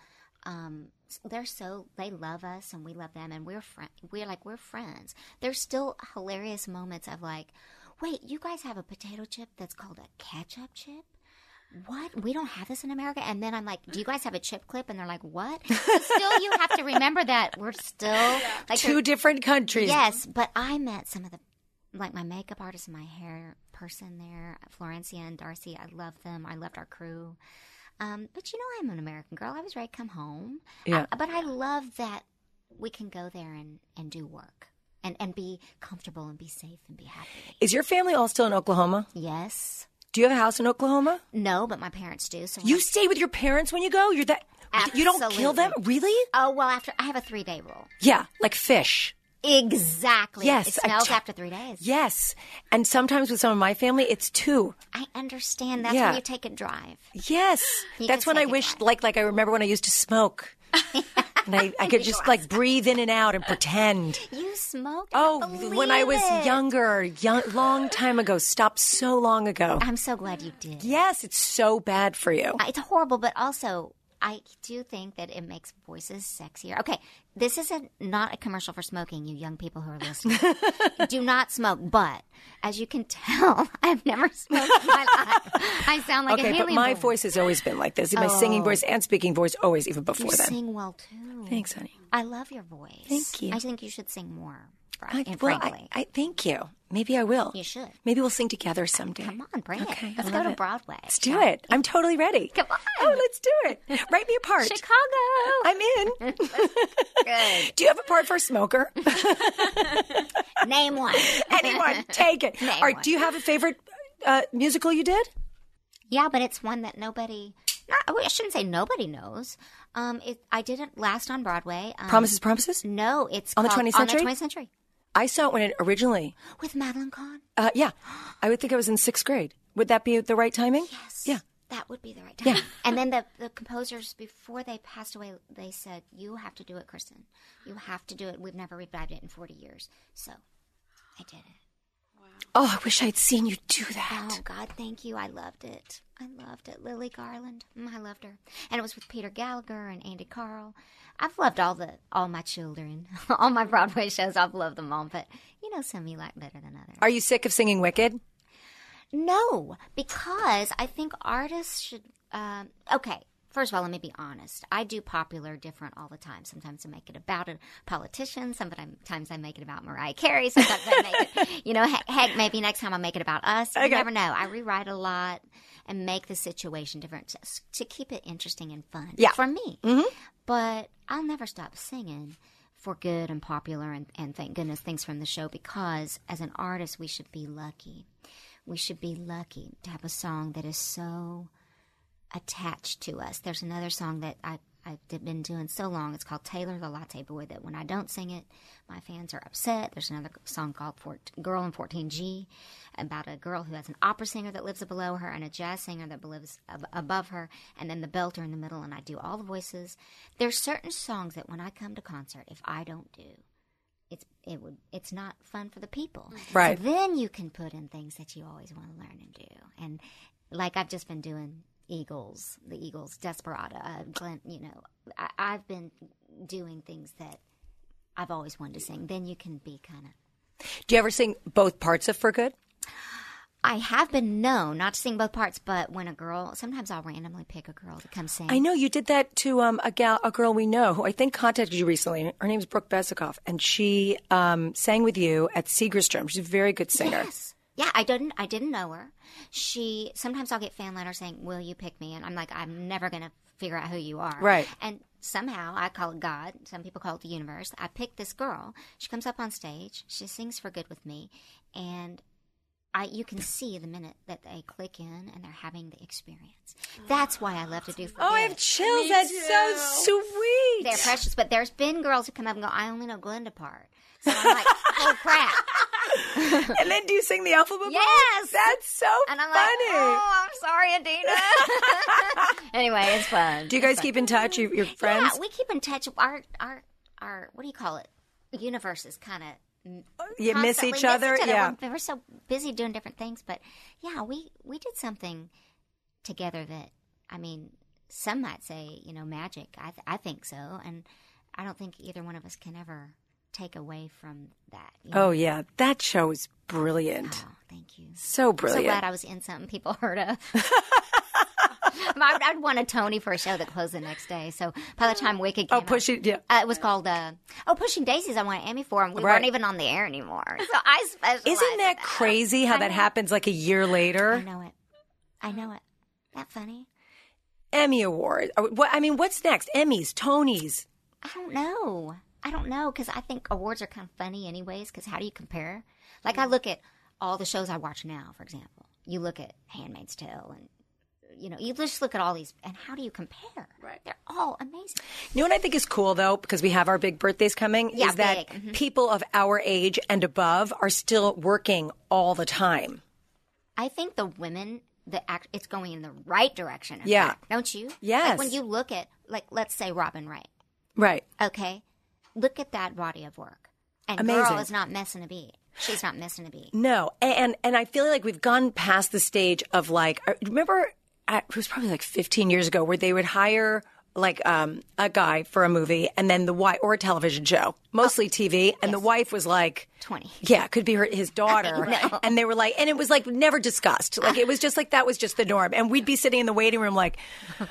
they love us and we love them, and we're friends. There's still hilarious moments of like, wait, you guys have a potato chip that's called a ketchup chip? What? We don't have this in America? And then I'm like, do you guys have a chip clip? And they're like, what? But still, you have to remember that we're still like 2 different countries. Yes, but I met some of the, like my makeup artist and my hair person there, Florencia and Darcy. I love them. I loved our crew. But you know, I'm an American girl. I was ready to come home. Yeah. But I love that we can go there and do work. And be comfortable and be safe and be happy. Is your family all still in Oklahoma? Yes. Do you have a house in Oklahoma? No, but my parents do. So you stay with your parents when you go? You're that Absolutely. You don't kill them? Really? Oh, well, after I have a 3-day rule. Yeah, like fish. Exactly. Yes. It smells after 3 days. Yes. And sometimes with some of my family, it's 2. I understand. That's when you take a drive. Yes. That's when I wish, like I remember when I used to smoke. And I could just like breathe in and out and pretend. You smoked? Oh, when I was younger, long time ago. Stopped so long ago. I'm so glad you did. Yes, it's so bad for you. It's horrible, but also I do think that it makes voices sexier. Okay, this is not a commercial for smoking, you young people who are listening. Do not smoke, but as you can tell, I've never smoked in my life. I sound like a helium but my balloon. voice has always been like this. My singing voice and speaking voice always, even before You then. sing well, too. Thanks, honey. I love your voice. Thank you. I think you should sing more, Well, frankly. I thank you. Maybe I will. You should. Maybe we'll sing together someday. Come on, bring Okay, it. Let's I go love to it. Broadway. Let's do it. I'm totally ready. Come on. Oh, let's do it. Write me a part. Chicago. I'm in. Good. Do you have a part for a smoker? Name one. Anyone, take it. Name All right, one. do you have a favorite musical you did? Yeah, but it's one that nobody. I shouldn't say nobody knows. I did it last on Broadway. Promises? No, it's On the called 20th Century? On the 20th Century I saw it when it originally. with Madeline Kahn. Yeah, I would think I was in 6th grade. Would that be the right timing? Yes. Yeah. That would be the right time. Yeah. And then the composers, before they passed away, they said, you have to do it, Kristen. You have to do it. We've never revived it in 40 years. So I did it. Oh, I wish I'd seen you do that. Oh, God, thank you. I loved it. Lily Garland. I loved her. And it was with Peter Gallagher and Andy Carl. I've loved all my children. All my Broadway shows, I've loved them all. But, you know, some you like better than others. Are you sick of singing Wicked? No, because I think artists should. Okay, First of all, let me be honest. I do popular different all the time. Sometimes I make it about a politician. Sometimes I make it about Mariah Carey. Sometimes I make it, heck, maybe next time I'll make it about us. You never know. I rewrite a lot and make the situation different to keep it interesting and fun for me. Mm-hmm. But I'll never stop singing for good and popular and thank goodness things from the show, because as an artist, we should be lucky. We should be lucky to have a song that is so attached to us. There's another song that I've been doing so long. It's called Taylor the Latte Boy, that when I don't sing it, my fans are upset. There's another song called Girl in 14G, about a girl who has an opera singer that lives below her and a jazz singer that lives above her, and then the belter in the middle, and I do all the voices. There's certain songs that when I come to concert, if I don't do, it's not fun for the people. Right. So then you can put in things that you always want to learn and do. And like I've just been doing the Eagles, Desperado, Glenn, I've been doing things that I've always wanted to sing. Then you can be kind of... Do you ever sing both parts of For Good? I have been known not to sing both parts, but when sometimes I'll randomly pick a girl to come sing. I know you did that to a girl we know who I think contacted you recently. Her name's Brooke Besikoff, and she sang with you at Segerstrom. She's a very good singer. Yes. Yeah, I didn't know her. Sometimes I'll get fan letters saying, "Will you pick me?" And I'm like, I'm never going to figure out who you are. Right. And somehow I call it God. Some people call it the universe. I pick this girl. She comes up on stage. She sings For Good with me, and you can see the minute that they click in and they're having the experience. That's why I love to do For Good. Oh, I have chills. That's so sweet. They're precious. But there's been girls who come up and go, "I only know Glenda part." So I'm like, oh, crap. And then do you sing the alphabet? Yes. That's so and I'm funny. Like, oh, I'm sorry, Adina. Anyway, it's fun. Do you guys keep in touch, your friends? Yeah, we keep in touch. Our what do you call it? Universes kind of... You miss each other? Yeah. We're so busy doing different things. But, yeah, we did something together that, I mean, some might say, magic. I think so. And I don't think either one of us can ever take away from that. Oh, yeah. That show is brilliant. Oh, thank you. So brilliant. So glad I was in something people heard of. I'd won a Tony for a show that closed the next day. So by the time Wicked came it was called Pushing Daisies. I won an Emmy for, and we weren't even on the air anymore. So I specialized. Isn't that crazy how that happens like a year later? I know it. That funny? Emmy Award. What's next? Emmys, Tonys? I don't know, because I think awards are kind of funny anyways, because how do you compare? Like, I look at all the shows I watch now, for example. You look at Handmaid's Tale, and, you just look at all these, and how do you compare? Right. They're all amazing. You know what I think is cool, though, because we have our big birthdays coming, is that people of our age and above are still working all the time. I think the women, it's going in the right direction. Yeah. Fact, don't you? Yes. Like, when you look at, let's say Robin Wright. Right. Okay. Look at that body of work. And amazing. Girl is not missing a beat. She's not missing a beat. No. And I feel like we've gone past the stage of remember, it was probably 15 years ago where they would hire a guy for a movie and then the wife, or a television show, mostly TV, and the wife was 20. Yeah, could be his daughter. And they were and it was never discussed. It was just that was just the norm. And we'd be sitting in the waiting room okay,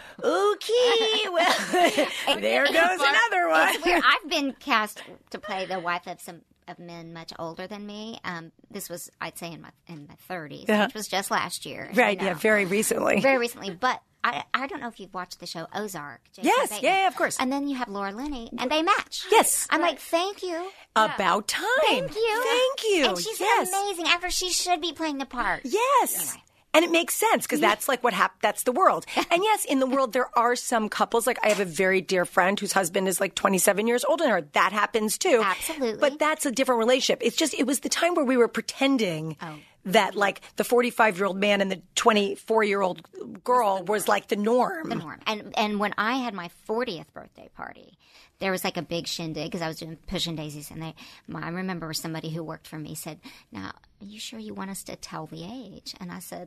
well, there goes another one. It's weird. I've been cast to play the wife of men much older than me. This was, I'd say, in my 30s, which was just last year. Right, yeah, very recently. Very recently, but I don't know if you've watched the show Ozark. Yes, yeah, of course. And then you have Laura Linney, and they match. Yes. I'm like, thank you. About time. Thank you. Thank you. And she's amazing. After she should be playing the part. Yes. Anyway. And it makes sense because that's what happened. That's the world. And yes, in the world, there are some couples. I have a very dear friend whose husband is 27 years older than her. That happens too. Absolutely. But that's a different relationship. It's just, it was the time where we were pretending that the 45-year-old man and the 24-year-old girl was the norm. The norm. And when I had my 40th birthday party, there was a big shindig because I was doing Pushing Daisies, and I remember somebody who worked for me said, "Now, are you sure you want us to tell the age?" And I said,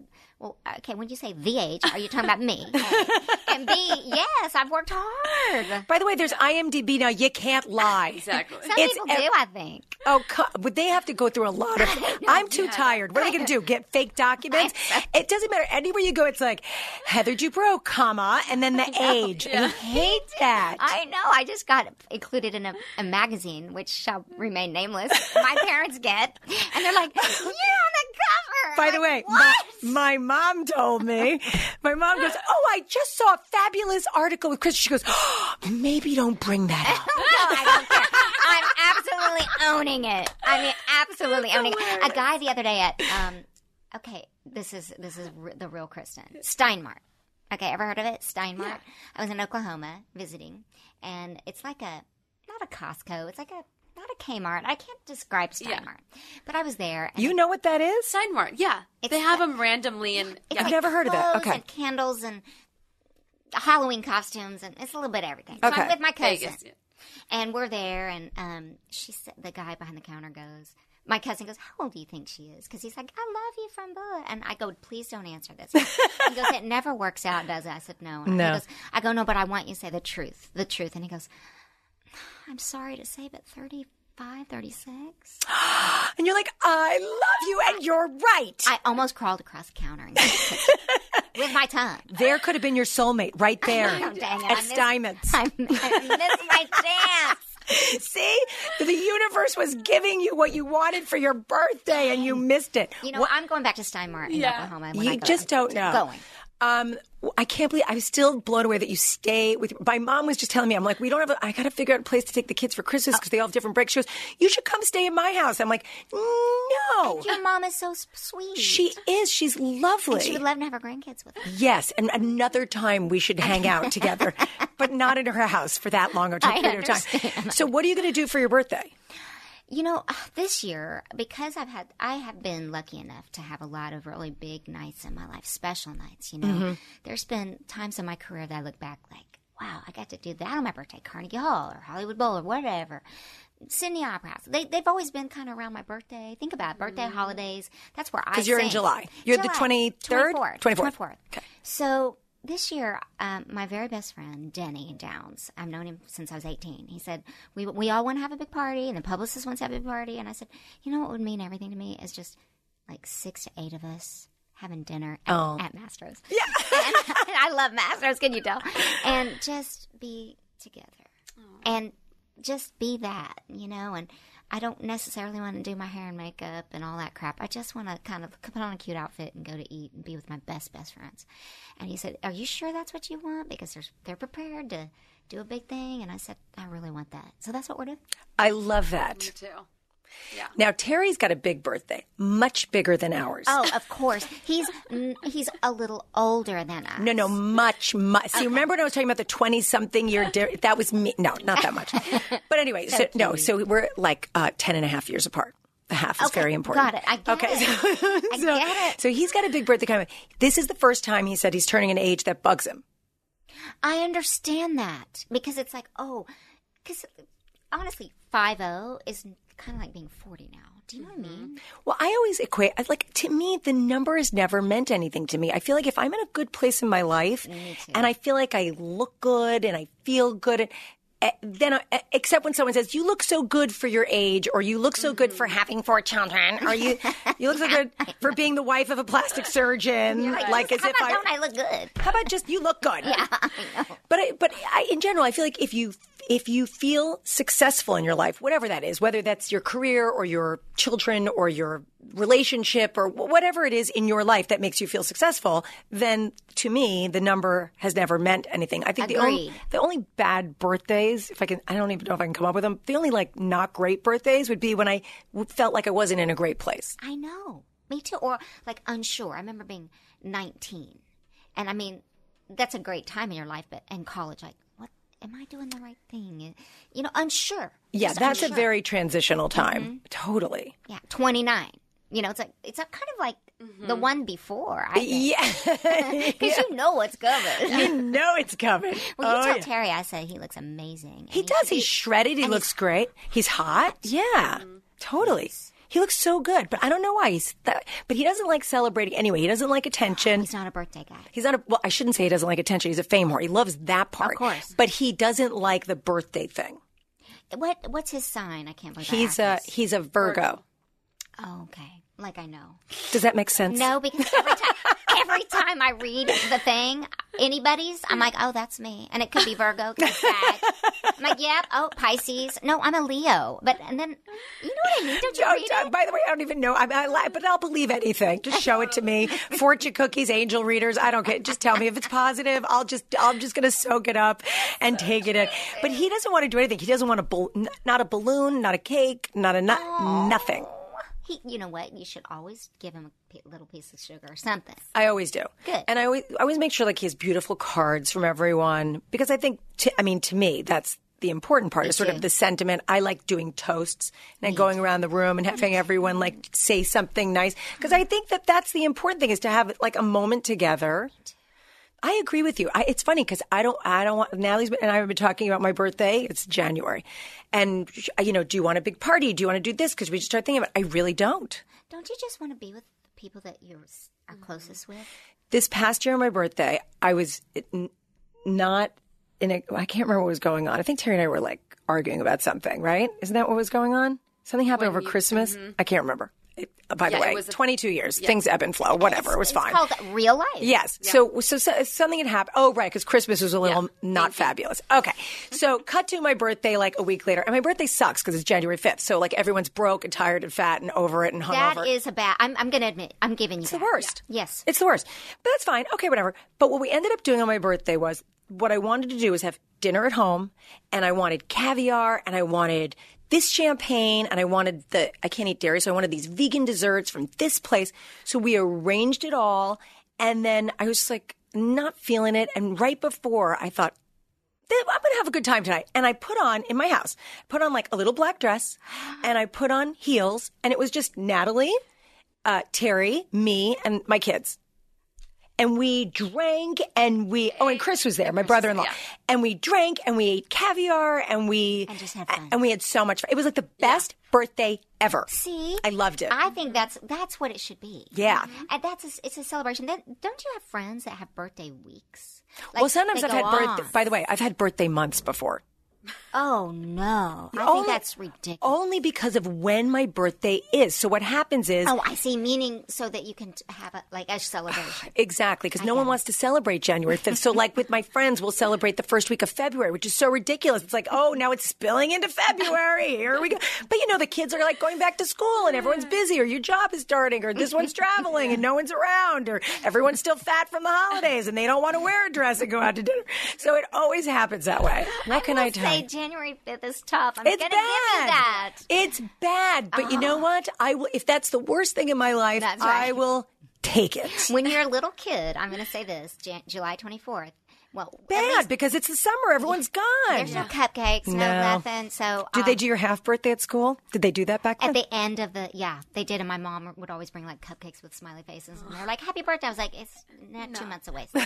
well, okay, when you say the age, are you talking about me? A. And B, yes, I've worked hard. By the way, there's IMDb now. You can't lie. Exactly. Some people do, I think. Oh, would they have to go through a lot of... I'm too tired. What are they going to do? Get fake documents? It doesn't matter. Anywhere you go, it's like, Heather Dubrow, comma, and then the age. And you hate that. I know. I just got included in a magazine, which shall remain nameless. My parents get. And they're like, you're on the cover. By the way, my mom told me, my mom goes, oh, I just saw a fabulous article with Chris. She goes, oh, maybe don't bring that up. No, I don't care. I'm absolutely owning it. I mean, absolutely owning it. A guy the other day at, okay, this is the real Kristen. Steinmart. Okay, ever heard of it? Steinmart. Yeah. I was in Oklahoma visiting, and it's like not a Costco. It's like not a Kmart. I can't describe Steinmart. But I was there. And you know what that is? Steinmart, yeah. They have them randomly. And I've never heard of it. Okay. And candles and Halloween costumes, and it's a little bit of everything. Okay. So I'm with my cousin. Vegas, yeah. And we're there, and she said, the guy behind the counter goes, my cousin goes, how old do you think she is? Because he's like, I love you from blah. And I go, please don't answer this. He goes, it never works out, does it? I said, no. And no. I go, no, but I want you to say the truth. And he goes, I'm sorry to say, but 35, 36. And you're like, I love you, and you're right. I almost crawled across the counter and with my tongue. There could have been your soulmate right there Oh, dang it. at Steinman's. I missed my chance. See? The universe was giving you what you wanted for your birthday, and you missed it. You know, I'm going back to Steinmart in Oklahoma. When I go. Just don't know. Going. I can't believe I'm still blown away that you stay with. My mom was just telling me, I'm like, we don't have. I got to figure out a place to take the kids for Christmas because they all have different breaks. She goes, you should come stay in my house. I'm like, no. Your mom is so sweet. She is. She's lovely. And she would love to have her grandkids with her. Yes, and another time we should hang out together, but not in her house for that long a period of time. So, what are you going to do for your birthday? You know, this year, because I have been lucky enough to have a lot of really big nights in my life, special nights, you know. There's been times in my career that I look back like, wow, I got to do that on my birthday, Carnegie Hall or Hollywood Bowl or whatever. Sydney Opera House. They've always been kind of around my birthday. Think about it, birthday, holidays. That's where I Because you're in July. You're the 23rd? 24th. Okay. So this year, my very best friend, Denny Downs, I've known him since I was 18. He said, we all want to have a big party, and the publicist wants to have a big party. And I said, you know what would mean everything to me is just like 6 to 8 of us having dinner at Mastro's. Yeah. And I love Mastro's, can you tell? And just be together. And just be that, you know, and I don't necessarily want to do my hair and makeup and all that crap. I just want to kind of put on a cute outfit and go to eat and be with my best friends. And he said, are you sure that's what you want? Because they're prepared to do a big thing. And I said, I really want that. So that's what we're doing. I love that. Me too. Yeah. Now, Terry's got a big birthday, much bigger than ours. Oh, of course. He's a little older than us. No, much. See, remember when I was talking about the 20-something year? That was me. No, not that much. But anyway, so we're like 10 and a half years apart. The half is very important. Got it. I get it. I get it. So he's got a big birthday coming. This is the first time he said he's turning an age that bugs him. I understand that because it's like, because honestly, 50 is kind of like being 40 now. Do you know what I mean? Well, I always equate, to me, the number has never meant anything to me. I feel like if I'm in a good place in my life and I feel like I look good and I feel good, then except when someone says, you look so good for your age, or you look so good for having 4 children, or you look so good for being the wife of a plastic surgeon. Like as if don't I look good? How about just you look good? Yeah, I know. But in general, I feel like if you feel successful in your life, whatever that is, whether that's your career or your children or your relationship or whatever it is in your life that makes you feel successful, then to me, the number has never meant anything. I think the only bad birthdays, I don't even know if I can come up with them, the only not great birthdays would be when I felt like I wasn't in a great place. I know. Me too. Or unsure. I remember being 19. And I mean, that's a great time in your life, but in college, am I doing the right thing? You know, unsure. Yeah, that's unsure. A very transitional time. Mm-hmm. Totally. Yeah, 29. You know, it's a kind of like the one before. I think. Yeah. Because you know what's coming. You know it's coming. Well, you tell Terry I said he looks amazing. He does. He's shredded. He looks great. He's hot. Yeah, totally. He looks so good, but I don't know why. But he doesn't like celebrating anyway. He doesn't like attention. He's not a birthday guy. He's not well, I shouldn't say he doesn't like attention. He's a fame whore. He loves that part. Of course. But he doesn't like the birthday thing. What's his sign? I can't believe I asked this. He's a Virgo. Oh, okay. Like I know. Does that make sense? No, because every time I read the thing, anybody's, I'm like, oh, that's me. And it could be Virgo, it could be Sag. I'm like, yep, oh, Pisces. No, I'm a Leo. And then, you know what I mean? Don't you read it? By the way, I don't even know. But I'll believe anything. Just show it to me. Fortune cookies, angel readers. I don't care. Just tell me if it's positive. I'm just going to soak it up and take it in. But he doesn't want to do anything. He doesn't want not a balloon, not a cake, not a nothing. You know what? You should always give him a little piece of sugar or something. I always do. Good. And I always make sure like he has beautiful cards from everyone because I think, to me, that's the important part is sort of the sentiment. I like doing toasts and then going around the room and having everyone like say something nice because I think that that's the important thing is to have like a moment together. I agree with you. It's funny because I don't want, Natalie's and I have been talking about my birthday. It's January. And, do you want a big party? Do you want to do this? Because we just start thinking about it. I really don't. Don't you just want to be with the people that you are closest with? This past year on my birthday, I was not I can't remember what was going on. I think Terry and I were like arguing about something, right? Isn't that what was going on? Something happened over Christmas? Mm-hmm. I can't remember. By the way, 22 years, things ebb and flow, whatever, it was fine. It's called real life. Yes. Yeah. So something had happened. Oh, right, because Christmas was a little not fabulous. Okay. So cut to my birthday like a week later. And my birthday sucks because it's January 5th. So like everyone's broke and tired and fat and over it and hungover. That is a bad, I'm going to admit, I'm giving you It's that. the worst. Yeah. Yes. It's the worst. But that's fine. Okay, whatever. But what we ended up doing on my birthday was what I wanted to do was have dinner at home and I wanted caviar and I wanted this champagne and I wanted I can't eat dairy, so I wanted these vegan desserts from this place. So we arranged it all. And then I was just like not feeling it. And right before I thought, I'm going to have a good time tonight. And I put on in my house, like a little black dress and I put on heels and it was just Natalie, Terry, me and my kids. And we drank and and Chris was there, my brother-in-law. Yeah. And we drank and we ate caviar and just had fun. And we had so much fun. It was like the best birthday ever. See? I loved it. I think that's what it should be. Yeah. And it's a celebration. Don't you have friends that have birthday weeks? Like, well, sometimes I've had birthday. By the way, I've had birthday months before. Oh, no. I think that's ridiculous. Only because of when my birthday is. So what happens is... Oh, I see. Meaning so that you can have a celebration. Exactly. Because no one wants to celebrate January 5th. So like with my friends, we'll celebrate the first week of February, which is so ridiculous. It's like, oh, now it's spilling into February. Here we go. But the kids are like going back to school and everyone's busy or your job is starting or this one's traveling and no one's around or everyone's still fat from the holidays and they don't want to wear a dress and go out to dinner. So it always happens that way. What can I tell you? January 5th is tough. I'm going to give you that. It's bad. But you know what? I will. If that's the worst thing in my life, that's right. I will take it. When you're a little kid, I'm going to say this, July 24th. Well, bad because it's the summer. Everyone's gone. There's no cupcakes, no nothing. So, did they do your half birthday at school? Did they do that back then? At the end of they did. And my mom would always bring like cupcakes with smiley faces, and they're like, "Happy birthday!" I was like, "It's not 2 months away." So.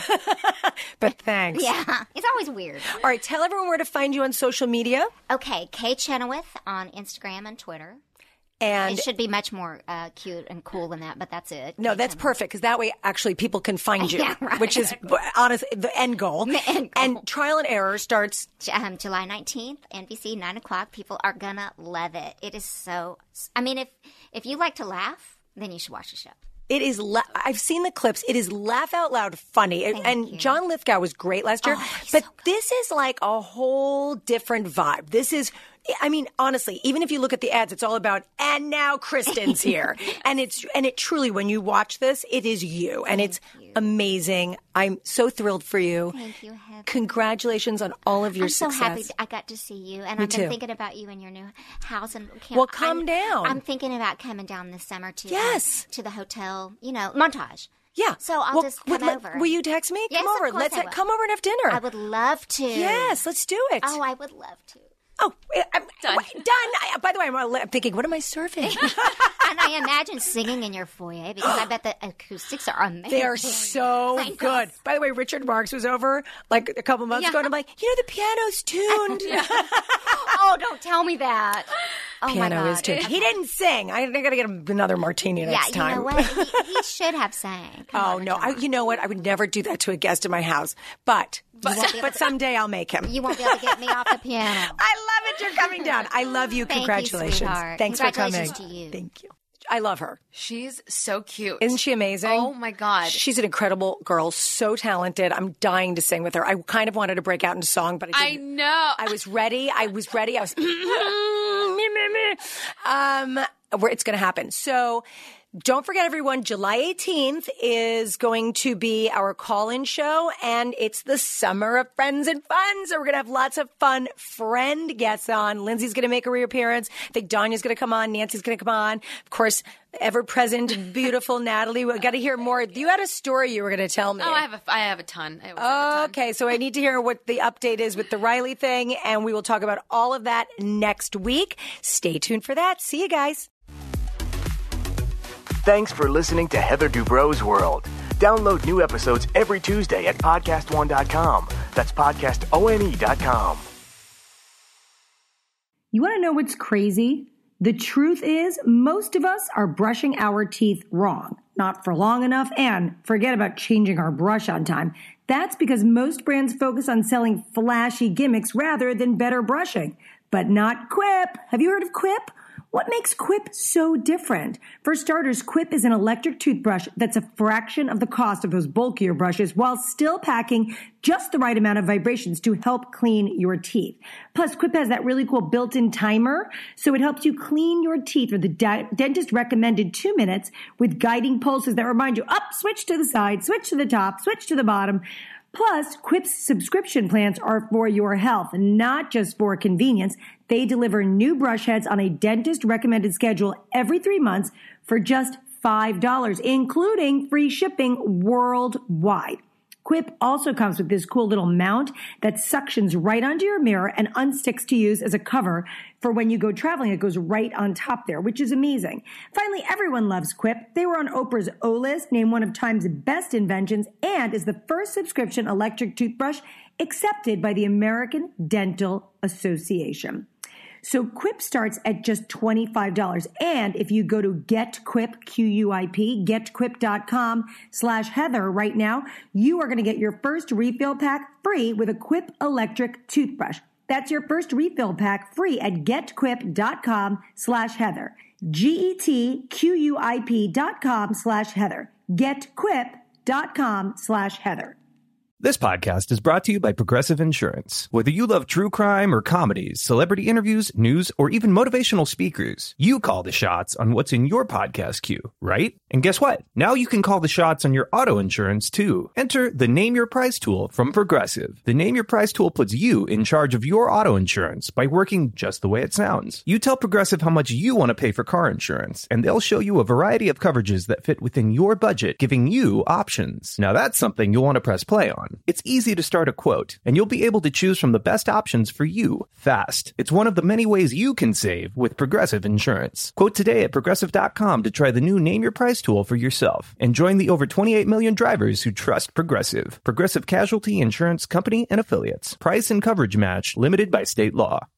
But thanks. Yeah, it's always weird. All right, tell everyone where to find you on social media. Okay, Kay Chenoweth on Instagram and Twitter. And it should be much more cute and cool than that, but that's it. No, that's perfect because that way actually people can find you, yeah, right. which is honestly the end goal. The end goal. And Trial and Error starts July 19th, NBC, 9 o'clock. People are gonna love it. It is so. I mean, if you like to laugh, then you should watch the show. It is. I've seen the clips. It is laugh out loud funny. Thank you. John Lithgow was great last year, but so this is like a whole different vibe. This is. I mean, honestly, even if you look at the ads, it's all about, and now Kristen's here. And it truly, when you watch this, it is you. And it's amazing. I'm so thrilled for you. Thank you, Heather. Congratulations on all of your success. I'm so happy I got to see you. And I've been thinking about you in your new house. And calm down. I'm thinking about coming down this summer to the hotel, Montage. Yeah. So I'll just come over. Will you text me? Yes, come over. Of course Let's come over and have dinner. I would love to. Yes, let's do it. Oh, I would love to. Oh, I'm done. By the way, I'm thinking, what am I serving? And I imagine singing in your foyer because I bet the acoustics are amazing. They are so good. By the way, Richard Marx was over like a couple months ago, and I'm like, the piano's tuned. Oh, don't tell me that. Oh piano my God. is too. He didn't sing. I got to get him another martini next time. You know what? He should have sang. Oh, no. You know what? I would never do that to a guest in my house. But someday I'll make him. You won't be able to get me off the piano. I love it. You're coming down. I love you. Thank Congratulations. you, sweetheart. Thanks Congratulations for coming. to you. Thank you. I love her. She's so cute. Isn't she amazing? Oh, my God. She's an incredible girl. So talented. I'm dying to sing with her. I kind of wanted to break out into song, but I didn't. I know. I was ready. I was it's going to happen. So don't forget, everyone, July 18th is going to be our call-in show, and it's the summer of friends and fun. So we're going to have lots of fun friend guests on. Lindsay's going to make a reappearance. I think Danya's going to come on. Nancy's going to come on. Of course, ever-present, beautiful Natalie. We got to hear more. You had a story you were going to tell me. Oh, I have a ton. I always have a ton. Okay, so I need to hear what the update is with the Riley thing, and we will talk about all of that next week. Stay tuned for that. See you guys. Thanks for listening to Heather Dubrow's World. Download new episodes every Tuesday at podcastone.com. That's podcastone.com. You want to know what's crazy? The truth is, most of us are brushing our teeth wrong, not for long enough, and forget about changing our brush on time. That's because most brands focus on selling flashy gimmicks rather than better brushing. But not Quip. Have you heard of Quip? What makes Quip so different? For starters, Quip is an electric toothbrush that's a fraction of the cost of those bulkier brushes while still packing just the right amount of vibrations to help clean your teeth. Plus, Quip has that really cool built-in timer, so it helps you clean your teeth for the dentist recommended 2 minutes with guiding pulses that remind you, up, switch to the side, switch to the top, switch to the bottom. Plus, Quip's subscription plans are for your health, not just for convenience. They deliver new brush heads on a dentist-recommended schedule every 3 months for just $5, including free shipping worldwide. Quip also comes with this cool little mount that suctions right onto your mirror and unsticks to use as a cover for when you go traveling. It goes right on top there, which is amazing. Finally, everyone loves Quip. They were on Oprah's O List, named one of Time's best inventions, and is the first subscription electric toothbrush accepted by the American Dental Association. So Quip starts at just $25. And if you go to GetQuip, Q-U-I-P, getquip.com/Heather right now, you are going to get your first refill pack free with a Quip electric toothbrush. That's your first refill pack free at getquip.com/Heather. GetQuip.com/Heather. Getquip.com/Heather. This podcast is brought to you by Progressive Insurance. Whether you love true crime or comedies, celebrity interviews, news, or even motivational speakers, you call the shots on what's in your podcast queue, right? And guess what? Now you can call the shots on your auto insurance, too. Enter the Name Your Price tool from Progressive. The Name Your Price tool puts you in charge of your auto insurance by working just the way it sounds. You tell Progressive how much you want to pay for car insurance, and they'll show you a variety of coverages that fit within your budget, giving you options. Now that's something you'll want to press play on. It's easy to start a quote, and you'll be able to choose from the best options for you fast. It's one of the many ways you can save with Progressive Insurance. Quote today at Progressive.com to try the new Name Your Price tool for yourself and join the over 28 million drivers who trust Progressive. Progressive Casualty Insurance Company and Affiliates. Price and coverage match limited by state law.